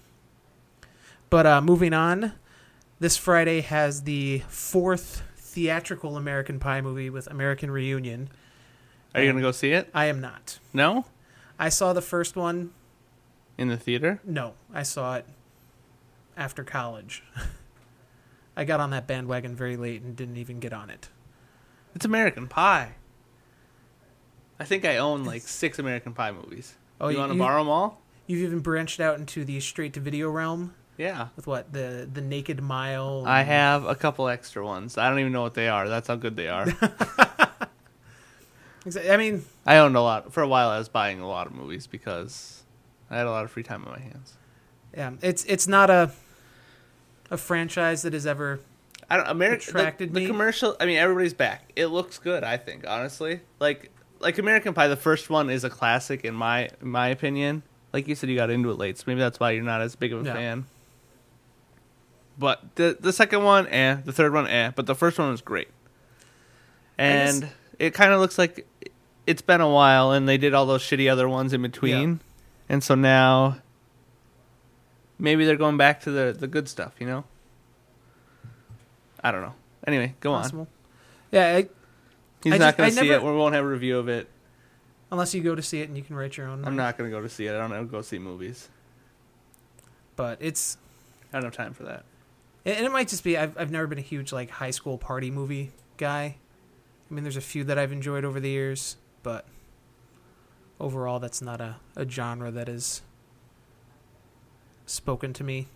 But uh, moving on, this Friday has the fourth theatrical American Pie movie with American Reunion. Are you going to go see it? I am not. No? I saw the first one. In the theater? No, I saw it after college. I got on that bandwagon very late and didn't even get on it. It's American Pie. I think I own like six American Pie movies. Oh, you you- want to you- borrow them all? You've even branched out into the straight-to-video realm Yeah. with what the the Naked Mile. I and- have a couple extra ones. I don't even know what they are. That's how good they are. Exa- I mean, I owned a lot for a while. I was buying a lot of movies because I had a lot of free time on my hands. yeah, it's it's not a a franchise that has ever. I don't American Attracted the, the me. commercial. I mean, everybody's back. It looks good. I think honestly, like like American Pie, the first one is a classic in my in my opinion. Like you said, you got into it late, so maybe that's why you're not as big of a Yeah. fan. But the the second one, eh. The third one, eh. But the first one was great. And guess- it kind of looks like it's been a while, and they did all those shitty other ones in between. And so now, maybe they're going back to the, the good stuff, you know? I don't know. Anyway, go on. Possible. Yeah, I, He's I not just- going I to see never- it. We won't have a review of it. unless you go to see it and you can write your own. I'm not going to go to see it. I don't go see movies. But it's I don't have time for that. and it might just be I've I've never been a huge like high school party movie guy. I mean, there's a few that I've enjoyed over the years, but overall, that's not a, a genre that is spoken to me.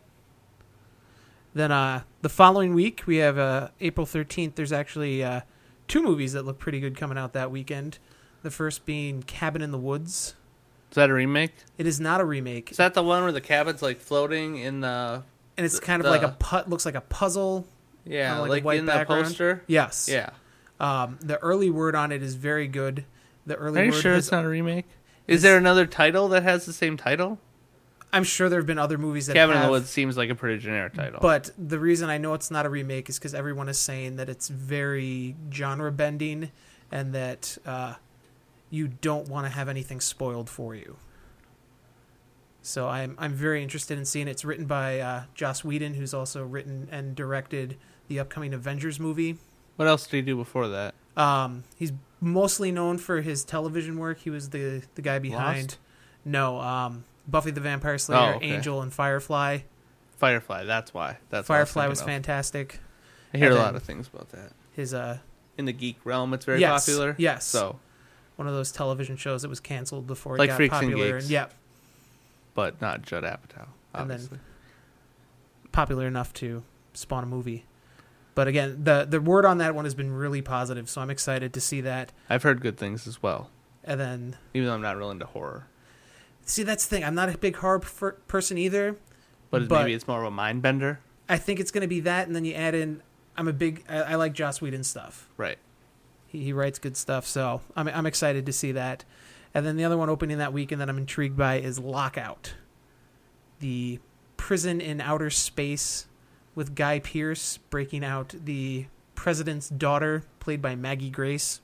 Then uh, the following week, we have uh, April thirteenth. There's actually uh, two movies that look pretty good coming out that weekend. The first being Cabin in the Woods. Is that a remake? It is not a remake, Is that the one where the cabin's like floating in the... and it's the- kind of the- like a put looks like a puzzle. Yeah, Kinda like a like, white in background? the poster? Yes. Yeah. Um, the early word on it is very good. The early Are you word sure has- it's not a remake? Is is- there another title that has the same title? I'm sure there have been other movies that Cabin have, in the Woods seems like a pretty generic title. but the reason I know it's not a remake is because everyone is saying that it's very genre bending, and that uh, you don't want to have anything spoiled for you. So I'm I'm very interested in seeing it. It's written by uh, Joss Whedon, who's also written and directed the upcoming Avengers movie. What else did he do before that? Um, he's mostly known for his television work. He was the the guy behind Lost? no um, Buffy the Vampire Slayer, Oh, okay. Angel, and Firefly. Firefly, that's why. That's what I Firefly was thinking of. fantastic. I hear and a then- lot of things about that. His uh, In the geek realm, it's very yes, popular. yes, So, one of those television shows that was canceled before it Like got Freaks and popular. Geeks. yeah, but not Judd Apatow, And then- obviously. popular enough to spawn a movie. But again, the the word on that one has been really positive, so I'm excited to see that. I've heard good things as well, And then, even though I'm not real into horror. see, that's the thing. I'm not a big horror per- person either. But, But- maybe it's more of a mind bender. I think it's going to be that, and then you add in. I'm a big. I, I like Joss Whedon stuff. Right. He, he writes good stuff, so I'm I'm excited to see that. And then the other one opening that weekend that I'm intrigued by is Lockout, the prison in outer space with Guy Pearce breaking out the president's daughter, played by Maggie Grace.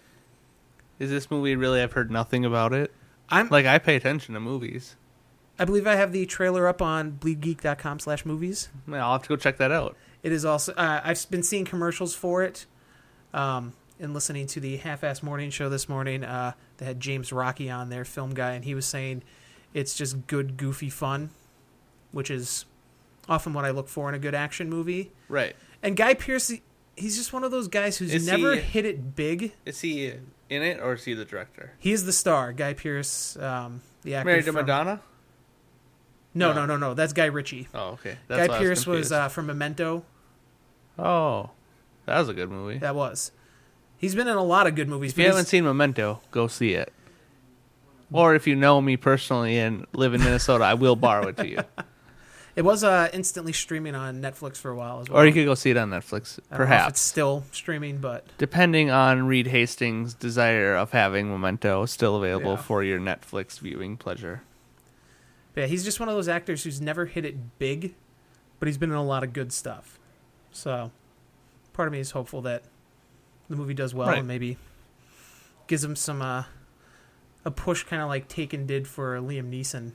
Is this movie really? I've heard nothing about it. I'm Like, I pay attention to movies. I believe I have the trailer up on bleed geek dot com slash movies. Well, I'll have to go check that out. It is also uh, I've been seeing commercials for it, um, and listening to the Half-Ass Morning Show this morning. Uh, they had James Rocky on there, film guy, and he was saying it's just good, goofy fun, which is often what I look for in a good action movie. Right. And Guy Pearce, he- he's just one of those guys who's Is never he- hit it big. Is he in it, or is he the director? He is the star, Guy Pearce, um, the actor. Married to from- Madonna? No, No. no, no, no. That's Guy Ritchie. Oh, okay. Guy That's why I Pearce was confused. uh, from Memento. Oh, that was a good movie. That was. He's been in a lot of good movies. If you but haven't he's- seen Memento, go see it. Or if you know me personally and live in Minnesota, I will borrow it to you. It was uh, instantly streaming on Netflix for a while as well. Or you could go see it on Netflix, I don't know if perhaps. it's still streaming, but Depending on Reed Hastings' desire of having Memento still available Yeah. for your Netflix viewing pleasure. yeah, he's just one of those actors who's never hit it big, but he's been in a lot of good stuff. So, part of me is hopeful that the movie does well Right. and maybe gives him some uh, a push, kind of like Taken did for Liam Neeson.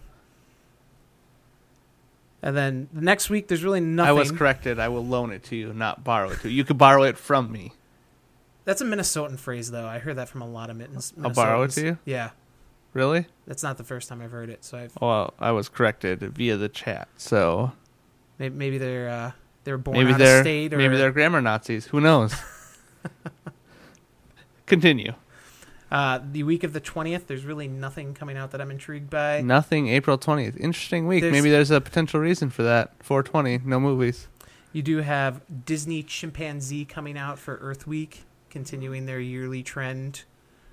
And then the next week, there's really nothing. I was corrected. I will loan it to you, not borrow it to you. You could borrow it from me. That's a Minnesotan phrase, though. I heard that from a lot of Mittens. I'll borrow it Minnesotans. to you? Yeah, Really? that's not the first time I've heard it. So I've Well, I was corrected via the chat, so maybe, maybe they're uh, they were born maybe out they're of state, or maybe they're grammar Nazis. Who knows? Continue. Uh, the week of the twentieth, there's really nothing coming out that I'm intrigued by. Nothing. April twentieth. Interesting week. There's- Maybe there's a potential reason for that. four twenty. No movies. You do have Disney Chimpanzee coming out for Earth Week, continuing their yearly trend.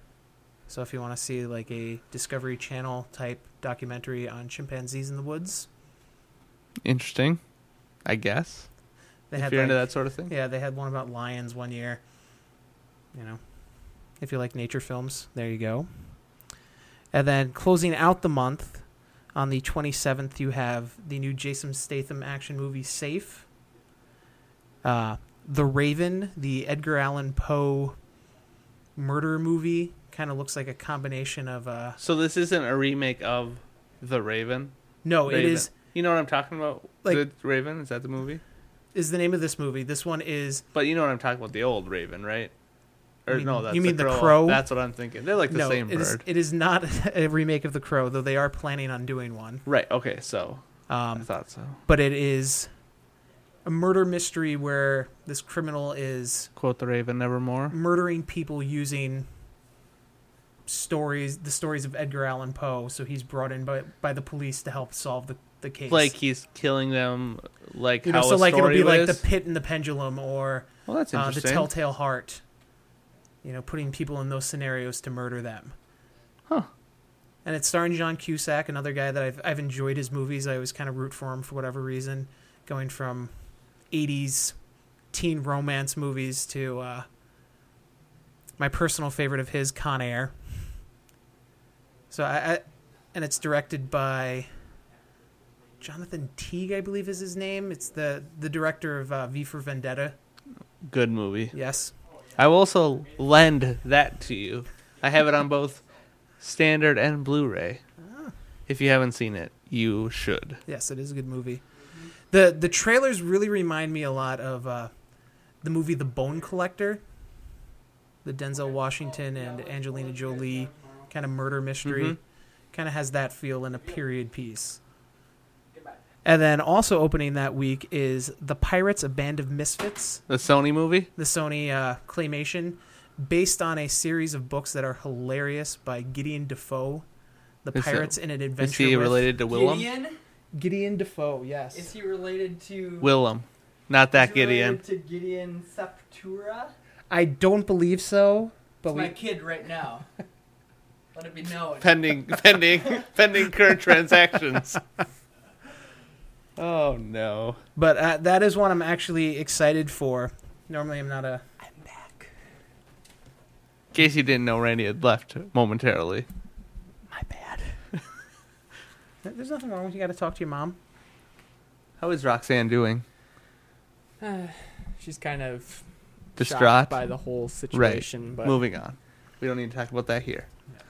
So if you want to see like a Discovery Channel type documentary on chimpanzees in the woods, Interesting, I guess. they if had you're like, into that sort of thing. yeah, they had one about lions one year. You know, if you like nature films, there you go. And then closing out the month, on the twenty-seventh, you have the new Jason Statham action movie, Safe. Uh, The Raven, the Edgar Allan Poe murder movie, kind of looks like a combination of... Uh, So this isn't a remake of The Raven? no, it Raven. is... You know what I'm talking about? Like- The Raven? Is that the movie? is the name of this movie. This one is... But you know what I'm talking about? The old Raven, right? Or You mean- no, that's you mean the the crow. Crow? That's what I'm thinking. They're like the no, same it is, bird. it is not a remake of The Crow, though they are planning on doing one. Right. Okay. So I Um, thought so. but it is a murder mystery where this criminal is Quote the Raven, nevermore. murdering people using stories, the stories of Edgar Allan Poe. So he's brought in by, by the police to help solve the, the case. Like he's killing them. Like you know, how so a like it'll story be like is. the Pit and the Pendulum, or Well, that's uh, the interesting. Telltale Heart. You know, putting people in those scenarios to murder them. Huh. And it's starring John Cusack, another guy that I've I've enjoyed his movies. I always kind of root for him for whatever reason, going from eighties teen romance movies to uh, my personal favorite of his, Con Air. So I, I and it's directed by Jonathan Teague, I believe is his name. It's the the director of uh, V for Vendetta. Good movie. Yes. I will also lend that to you. I have it on both standard and Blu-ray. Ah. If you haven't seen it, you should. Yes, it is a good movie. the The trailers really remind me a lot of uh, the movie The Bone Collector, the Denzel Washington and Angelina Jolie kind of murder mystery. Mhm. Kind of has that feel in a period piece. And then also opening that week is The Pirates, A Band of Misfits, The Sony movie? the Sony uh, claymation, based on a series of books that are hilarious by Gideon Defoe. The Is it- Pirates in an Adventure Is he with related to Willem? Gideon? Gideon Defoe, yes. Is he related to... Willem. Not that is he Gideon. related to Gideon Septura? I don't believe so, but It's we my kid right now. Let it be known. Pending, pending, pending current transactions. Oh no! but uh, that is one I'm actually excited for. Normally I'm not a I'm back. In case you didn't know, Randy had left momentarily. my bad. There's nothing wrong with you got to talk to your mom. How is Roxanne doing? She's kind of Distraught? shocked by the whole situation. But Moving on. We don't need to talk about that here.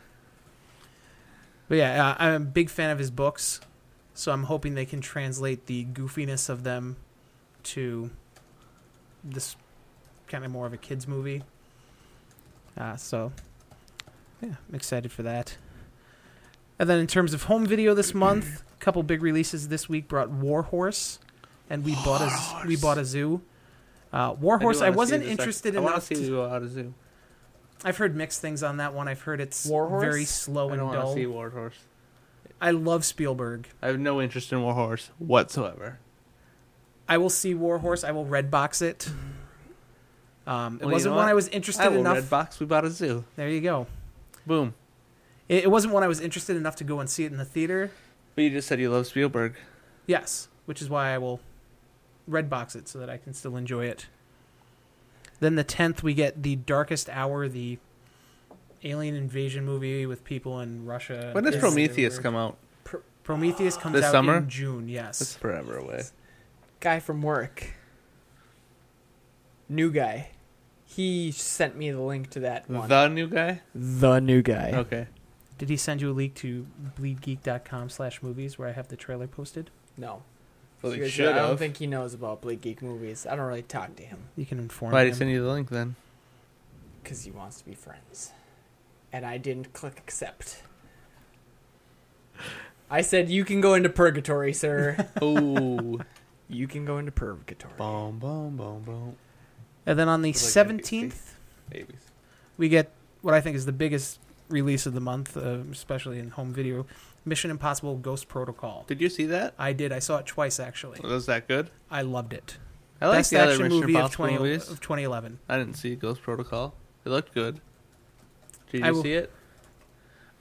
But yeah, uh, I'm a big fan of his books, so I'm hoping they can translate the goofiness of them to this kind of more of a kids movie. Uh, so, yeah, I'm excited for that. And then in terms of home video this month, a couple big releases this week brought Warhorse, and we bought a we bought a zoo. Uh, Warhorse, I, I, do wanna wasn't see the interested sec- I want enough. to see To, you go out of zoo. I've heard mixed things on that one. I've heard it's Warhorse? very slow I and don't want to dull. see Warhorse. I love Spielberg. I have no interest in Warhorse whatsoever. I will see Warhorse. I will Redbox it. Um, it Well, you wasn't know one what? I was interested I will enough. Redbox. We bought a zoo. There you go. Boom. It, it wasn't one I was interested enough to go and see it in the theater. But you just said you love Spielberg. Yes, which is why I will Redbox it so that I can still enjoy it. Then the tenth, we get The Darkest Hour, the alien invasion movie with people in Russia. When does Is- Prometheus come out? Pr- Prometheus comes This out summer? in June. Yes. It's forever away. guy from work, new guy, he sent me the link to that one. The new guy? The new guy. Okay. Did he send you a link to bleedgeek.com slash movies where I have the trailer posted? No. Well, he Because should I don't have. think he knows about Bleak Geek movies. I don't really talk to him You can inform Why did him. he send you the link then? because he wants to be friends. And I didn't click accept. I said, you can go into purgatory, sir. Oh. You can go into purgatory. Boom, boom, boom, boom. And then on the It's like seventeenth, Babies. we get what I think is the biggest release of the month, uh, especially in home video, Mission Impossible Ghost Protocol. Did you see that? I did. I saw it twice, actually. Was that good? I loved it. I like Best the other action Mission movie of, Impossible twenty, movies. of twenty eleven. I didn't see Ghost Protocol. It looked good. Did I you will- see it?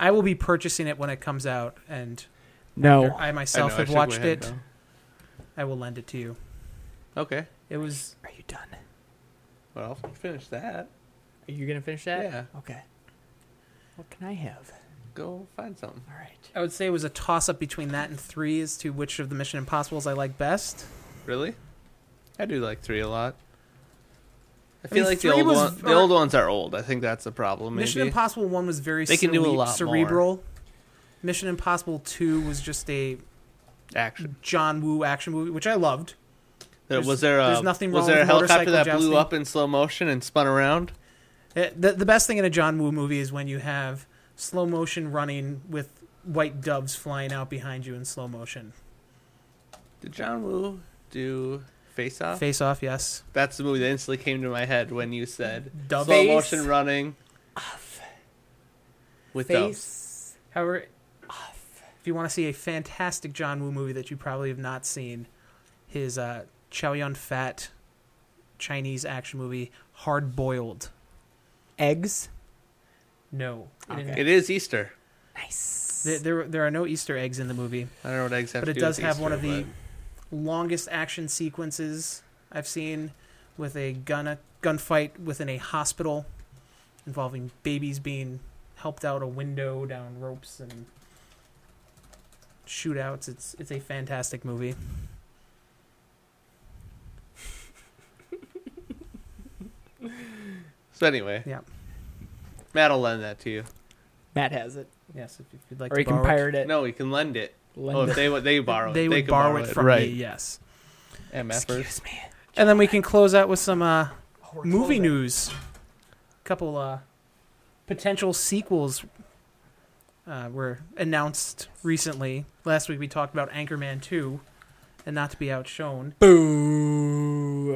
I will be purchasing it when it comes out, and No. after I myself I know, I have should go watched ahead it. and I will lend it to you. go. Okay. It was Are you done? Well, finish that. Are you gonna finish that? Yeah. Okay. What can I have? Go find something. All right. I would say it was a toss up between that and three as to which of the Mission Impossibles I like best. Really? I do like three a lot. I I feel mean, like the three old was one, the ver- old ones are old. I think that's the problem. Maybe. Mission Impossible one was very They can do a cere- lot cerebral. Mission Impossible two was just a Action. John Woo action movie, which I loved. There, There's- was there a there's nothing was wrong there a with helicopter motorcycle that blew jousting. up in slow motion and spun around? Uh, The, the best thing in a John Woo movie is when you have slow motion running with white doves flying out behind you in slow motion. Did John Woo do Face Off? Face Off, yes. That's the movie that instantly came to my head when you said Dove. slow Face motion running with doves. Face. However, if you want to see a fantastic John Woo movie that you probably have not seen, his uh, Chow Yun Fat Chinese action movie, Hard Boiled. Eggs. No. It Okay. didn't- It is Easter. Nice. There, there, there are no Easter eggs in the movie, I don't know what eggs have but to it do does with have Easter, one of the but- longest action sequences I've seen with a gun gunfight within a hospital involving babies being helped out a window down ropes and shootouts. It's it's a fantastic movie. So anyway, Yeah. Matt will lend that to you. Matt has it, Yes, if, if you'd like or to you can borrow it. pirate it. No, he can lend it. Lend Oh, it. if they would, they borrow it. They would can borrow it from right. me, yes. M F ers. me. And then we can close out with some uh, Oh, we're movie closing. news. A couple uh, potential sequels uh, were announced recently. Last week we talked about Anchorman two, and not to be outshone. Boo.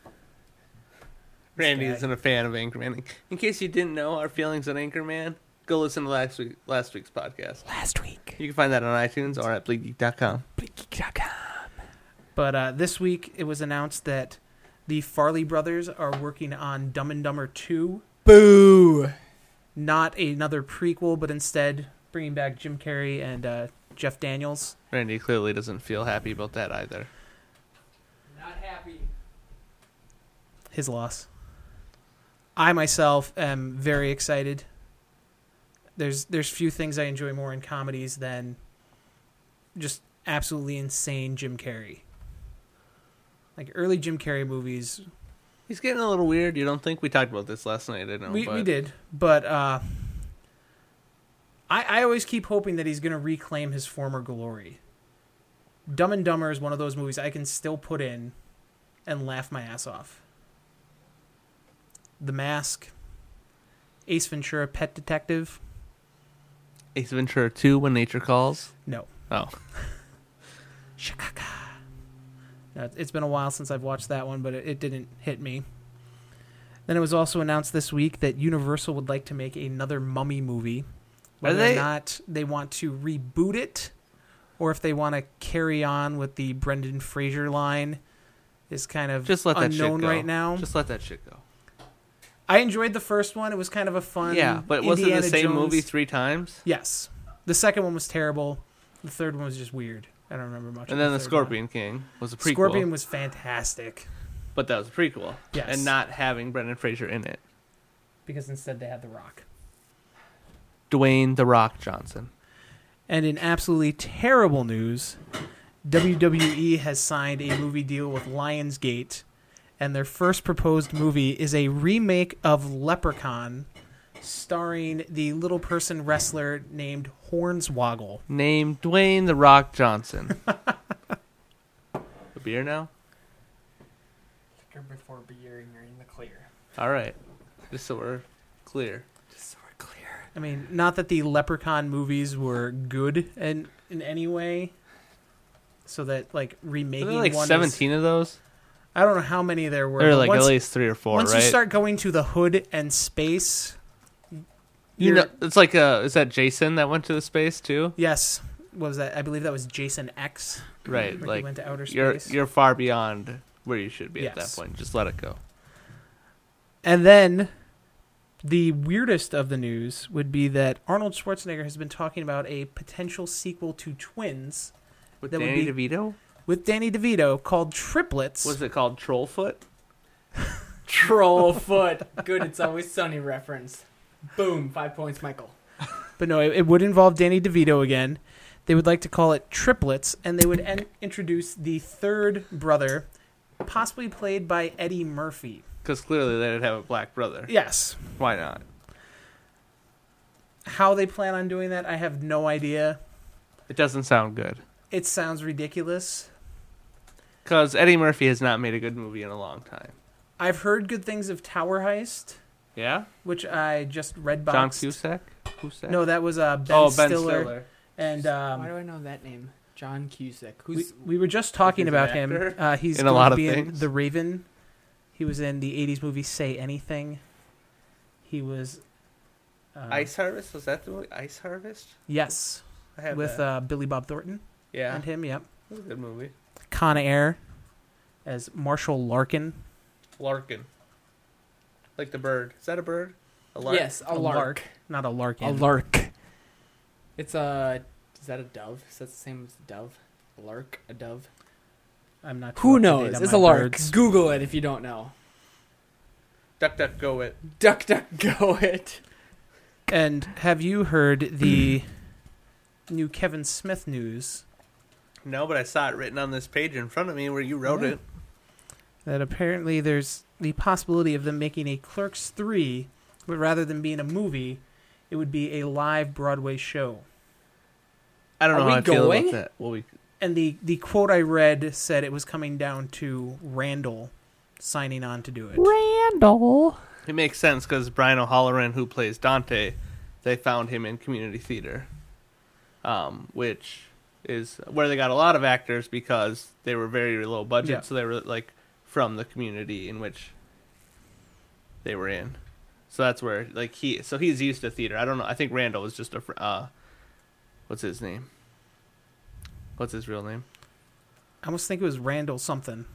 Randy guy. isn't a fan of Anchorman. In case you didn't know our feelings on Anchorman, go listen to last week last week's podcast. Last week. You can find that on iTunes or at bleak geek dot com. Bleak dot com. But uh, this week it was announced that the Farley brothers are working on Dumb and Dumber two. Boo. Not another prequel, but instead bringing back Jim Carrey and uh, Jeff Daniels. Randy clearly doesn't feel happy about that either. Not happy. His loss. I myself am very excited. There's there's few things I enjoy more in comedies than just absolutely insane Jim Carrey. Like early Jim Carrey movies, He's getting a little weird. You don't think? We talked about this last night. I know. we but we did, but uh, I I always keep hoping that he's gonna reclaim his former glory. Dumb and Dumber is one of those movies I can still put in and laugh my ass off. The Mask, Ace Ventura: Pet Detective. Ace Ventura two, When Nature Calls. No. Oh, Shakaka. No, it's been a while since I've watched that one, but it, it didn't hit me. Then it was also announced this week that Universal would like to make another Mummy movie. Whether they- or not they want to reboot it, or if they want to carry on with the Brendan Fraser line, is kind of just let that shit unknown go. right now. Just let that shit go. I enjoyed the first one. It was kind of a fun. Yeah, but wasn't Indiana the same Jones- movie three times? Yes. The second one was terrible. The third one was just weird. I don't remember much. And of then the third one. Scorpion King was a prequel. Scorpion was fantastic. But that was a prequel. Yes. And not having Brendan Fraser in it. Because instead they had The Rock. Dwayne The Rock Johnson. And in absolutely terrible news, W W E has signed a movie deal with Lionsgate, and their first proposed movie is a remake of Leprechaun, starring the little person wrestler named Hornswoggle. Named Dwayne The Rock Johnson. A beer now? Liquor before beer, and you're in the clear. All right. Just so we're clear. Just so we're clear. I mean, not that the Leprechaun movies were good in, in any way, so that, like, Were remaking there like one is- seventeen of those? I don't know how many there were. There were but like once, at least three or four, once right? you start going to the hood and space, you you're- know, it's like, uh, is that Jason that went to the space too? yes, what was that? I believe that was Jason X. Right. Where he Like, went to outer you're, space. you're far beyond where you should be at that Yes. point. Just let it go. And then The weirdest of the news would be that Arnold Schwarzenegger has been talking about a potential sequel to Twins With that would Danny be- DeVito? with Danny DeVito called Triplets. Was it called Trollfoot? Trollfoot. Good, it's always Sunny reference. Boom, five points, Michael. But no, it, it would involve Danny DeVito again. They would like to call it Triplets, and they would en- introduce the third brother, possibly played by Eddie Murphy. Because clearly they'd have a black brother. Yes. Why not? How they plan on doing that, I have no idea. It doesn't sound good. It sounds ridiculous. Because Eddie Murphy has not made a good movie in a long time. I've heard good things of Tower Heist, Yeah? which I just read boxed. John Cusack? Cusack? No, that was uh, Ben, oh, Ben Stiller. Stiller. And um, Why do I know that name? John Cusack. we, Who's we were just talking He's an about him. actor Uh, he's in a going lot to of be in things. The Raven. He was in the eighties movie Say Anything. He was... Uh, Ice Harvest? Was that the movie? Ice Harvest? Yes. I have With that. uh, Billy Bob Thornton yeah. and him, yep. It was a good movie. Con Air as Marshall Larkin. Larkin. Like the bird. Is that a bird? A lark? Yes, a, lark. Not a Larkin. A lark. It's a... Is that a dove? Is that the same as a dove? A lark? A dove? I'm not too Who up to date knows? on It's my a lark. birds. Google it if you don't know. Duck, duck, go it. Duck, duck, go it. And have you heard the new Kevin Smith news No, but I saw it written on this page in front of me where you wrote Yeah. it. that apparently there's the possibility of them making a Clerks three, but rather than being a movie, it would be a live Broadway show. I don't Are know we how I feel going? about that. Well, we, And the, the quote I read said it was coming down to Randall signing on to do it. Randall. it makes sense because Brian O'Halloran, who plays Dante, they found him in community theater, um, which is where they got a lot of actors because they were very low budget, Yeah. so they were like from the community in which they were in. So that's where like he, so he's used to theater. I don't know. I think Randall was just a, fr- uh, what's his name? What's his real name? I almost think it was Randall something.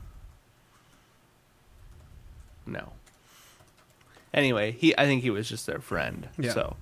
No. Anyway, he, I think he was just their friend. Yeah. So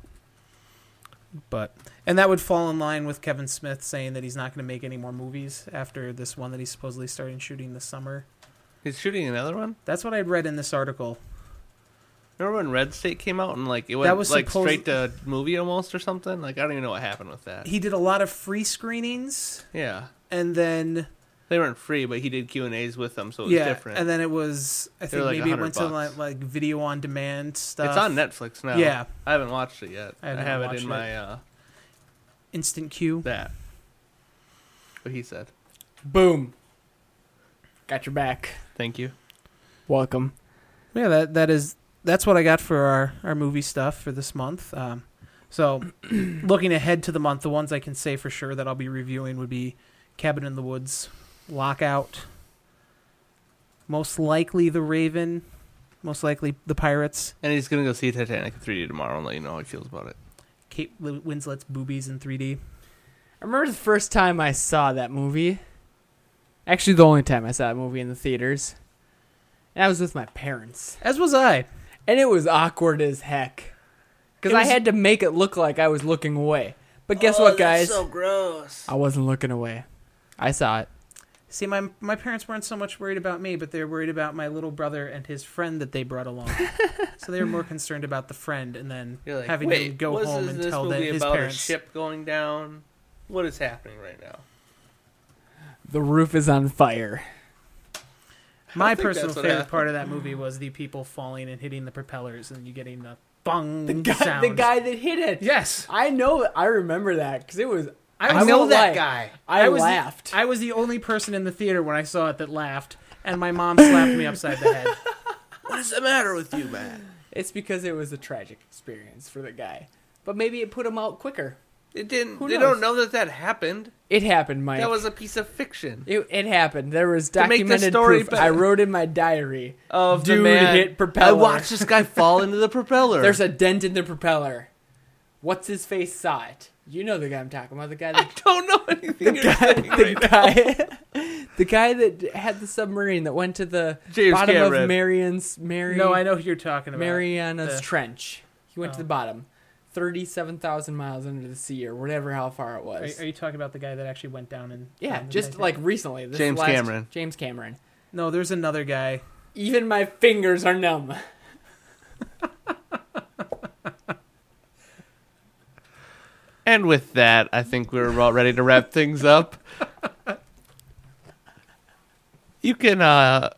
But and that would fall in line with Kevin Smith saying that he's not going to make any more movies after this one that he's supposedly starting shooting this summer. he's shooting another one. That's what I'd read in this article. Remember when Red State came out and like it went That was like suppos- straight to movie almost or something? Like I don't even know what happened with that. He did a lot of free screenings, Yeah, and then they weren't free, but he did Q and A's with them, so it was yeah, different. and then it was I They think were like maybe it a went hundred to like, bucks. like video on demand stuff. It's on Netflix now. Yeah, I haven't watched it yet. I I, haven't have it watched in it. my uh, Instant Queue. that. What he said. Boom. Got your back. Thank you. Welcome. Yeah, that that is that's what I got for our, our movie stuff for this month. Um, so looking ahead to the month, the ones I can say for sure that I'll be reviewing would be Cabin in the Woods, Lockout, most likely The Raven, most likely The Pirates, And he's gonna go see Titanic in three D tomorrow and let you know how he feels about it. Kate Winslet's boobies in three D. I remember the first time I saw that movie. Actually, the only time I saw that movie in the theaters. And I was with my parents. As was I. And it was awkward as heck. Because It I was- had to make it look like I was looking away. But guess what, guys? So gross. I wasn't looking away. I saw it. See, my my parents weren't so much worried about me, but they were worried about my little brother and his friend that they brought along. So they were more concerned about the friend, and then You're like, having wait, to go what home is and this tell the, movie his about parents. a ship going down? What is happening right now? The roof is on fire. My I think personal that's what favorite happened. part of that movie was the people falling and hitting the propellers, and you getting the bong The guy, sound. the guy that hit it. Yes, I know. I remember that because it was. I, I know won't that lie. guy. I, was the- laughed. I was the only person in the theater when I saw it that laughed, and my mom slapped me upside the head. What is the matter with you, man? It's because it was a tragic experience for the guy. But maybe it put him out quicker. It didn't. Who They knows? don't know that that happened. It happened, Mike. That was a piece of fiction It, it happened. There was To make the documented story proof. better. I wrote in my diary. of the Dude man. hit propeller. I watched this guy fall into the propeller. There's a dent in the propeller. What's his face saw it? You know the guy I'm talking about. The guy I that don't know anything the you're guy, saying the right now. guy, the guy that had the submarine that went to the James bottom Cameron. of Marian's Mary, No, I know who you're talking about. Mariana's The- Trench. He went Oh. to the bottom. thirty-seven thousand miles under the sea, or whatever how far it was. Are, are you talking about the guy that actually went down and yeah, found the just Titanic? like recently. This James last- Cameron. James Cameron. No, there's another guy. Even my fingers are numb. And with that, I think we're about ready to wrap things up. You can uh,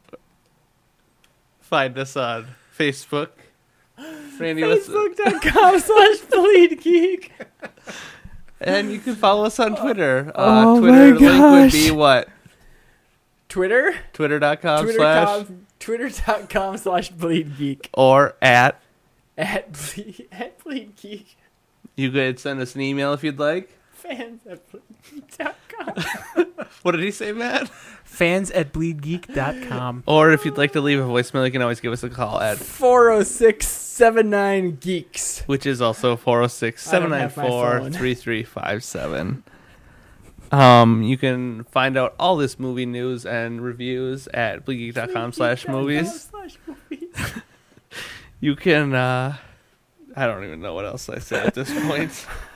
find us on Facebook. Randy, what's- Facebook.com slash bleed geek. and you can follow us on Twitter. Uh, Oh Twitter my link would be gosh. what? Twitter? Twitter.com Twitter slash com, Twitter.com slash bleed geek. or at. At bleed, at bleed geek. You could send us an email if you'd like. Fans at bleed geek dot com. What did he say, Matt? Fans at bleed geek dot com. Or if you'd like to leave a voicemail, you can always give us a call at, four oh six, seven nine geeks. which is also four oh six, I seven don't nine have my four, phone. three three five seven. Um, you can find out all this movie news and reviews at bleedgeek.com slash movies. Slash movies. You can, uh, I don't even know what else I said at this point.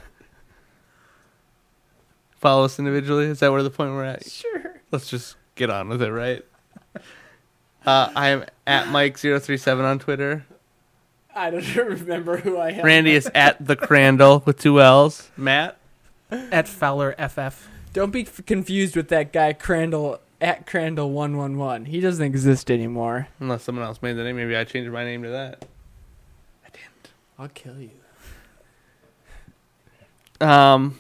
Follow us individually. Is that where the point we're at? Sure. Let's just get on with it, right? Uh, I am at Mike zero three seven on Twitter. I don't remember who I am. Randy is at the Crandall with two L's. Matt? At Fowler F F. Don't be f- confused with that guy Crandall at Crandall one one one. He doesn't exist anymore. Unless someone else made the name, maybe I changed my name to that. I didn't. I'll kill you. Um,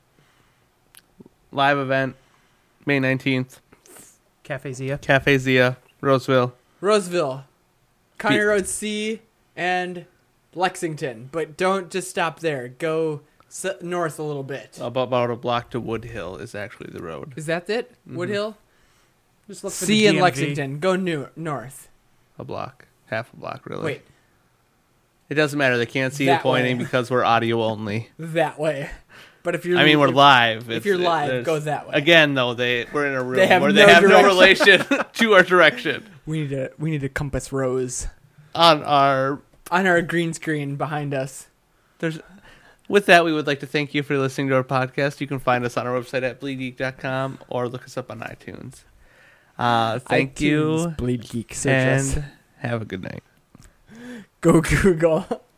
live event, May nineteenth, Cafe Zia. Cafe Zia, Roseville. Roseville, County Be- Road C, and Lexington. But don't just stop there. Go s- north a little bit. About, about a block to Woodhill is actually the road. Is that it? Mhm. Woodhill? Just look for C the and D M V. Lexington. Go new- north. A block. Half a block, really. Wait, It doesn't matter. They can't see you That pointing way. because we're audio only. that way. But if you're, I mean, we're if, live. If It's- you're it- live, there's- go that way. Again, though, they we're in a room They have where no they have no direction. relation to our direction. We need a we need a compass rose On our on our green screen behind us. there's. With that, we would like to thank you for listening to our podcast. You can find us on our website at bleed geek dot com or look us up on iTunes. Uh, thank iTunes, you, Bleed Geek. Search us. and have a good night. Go Google.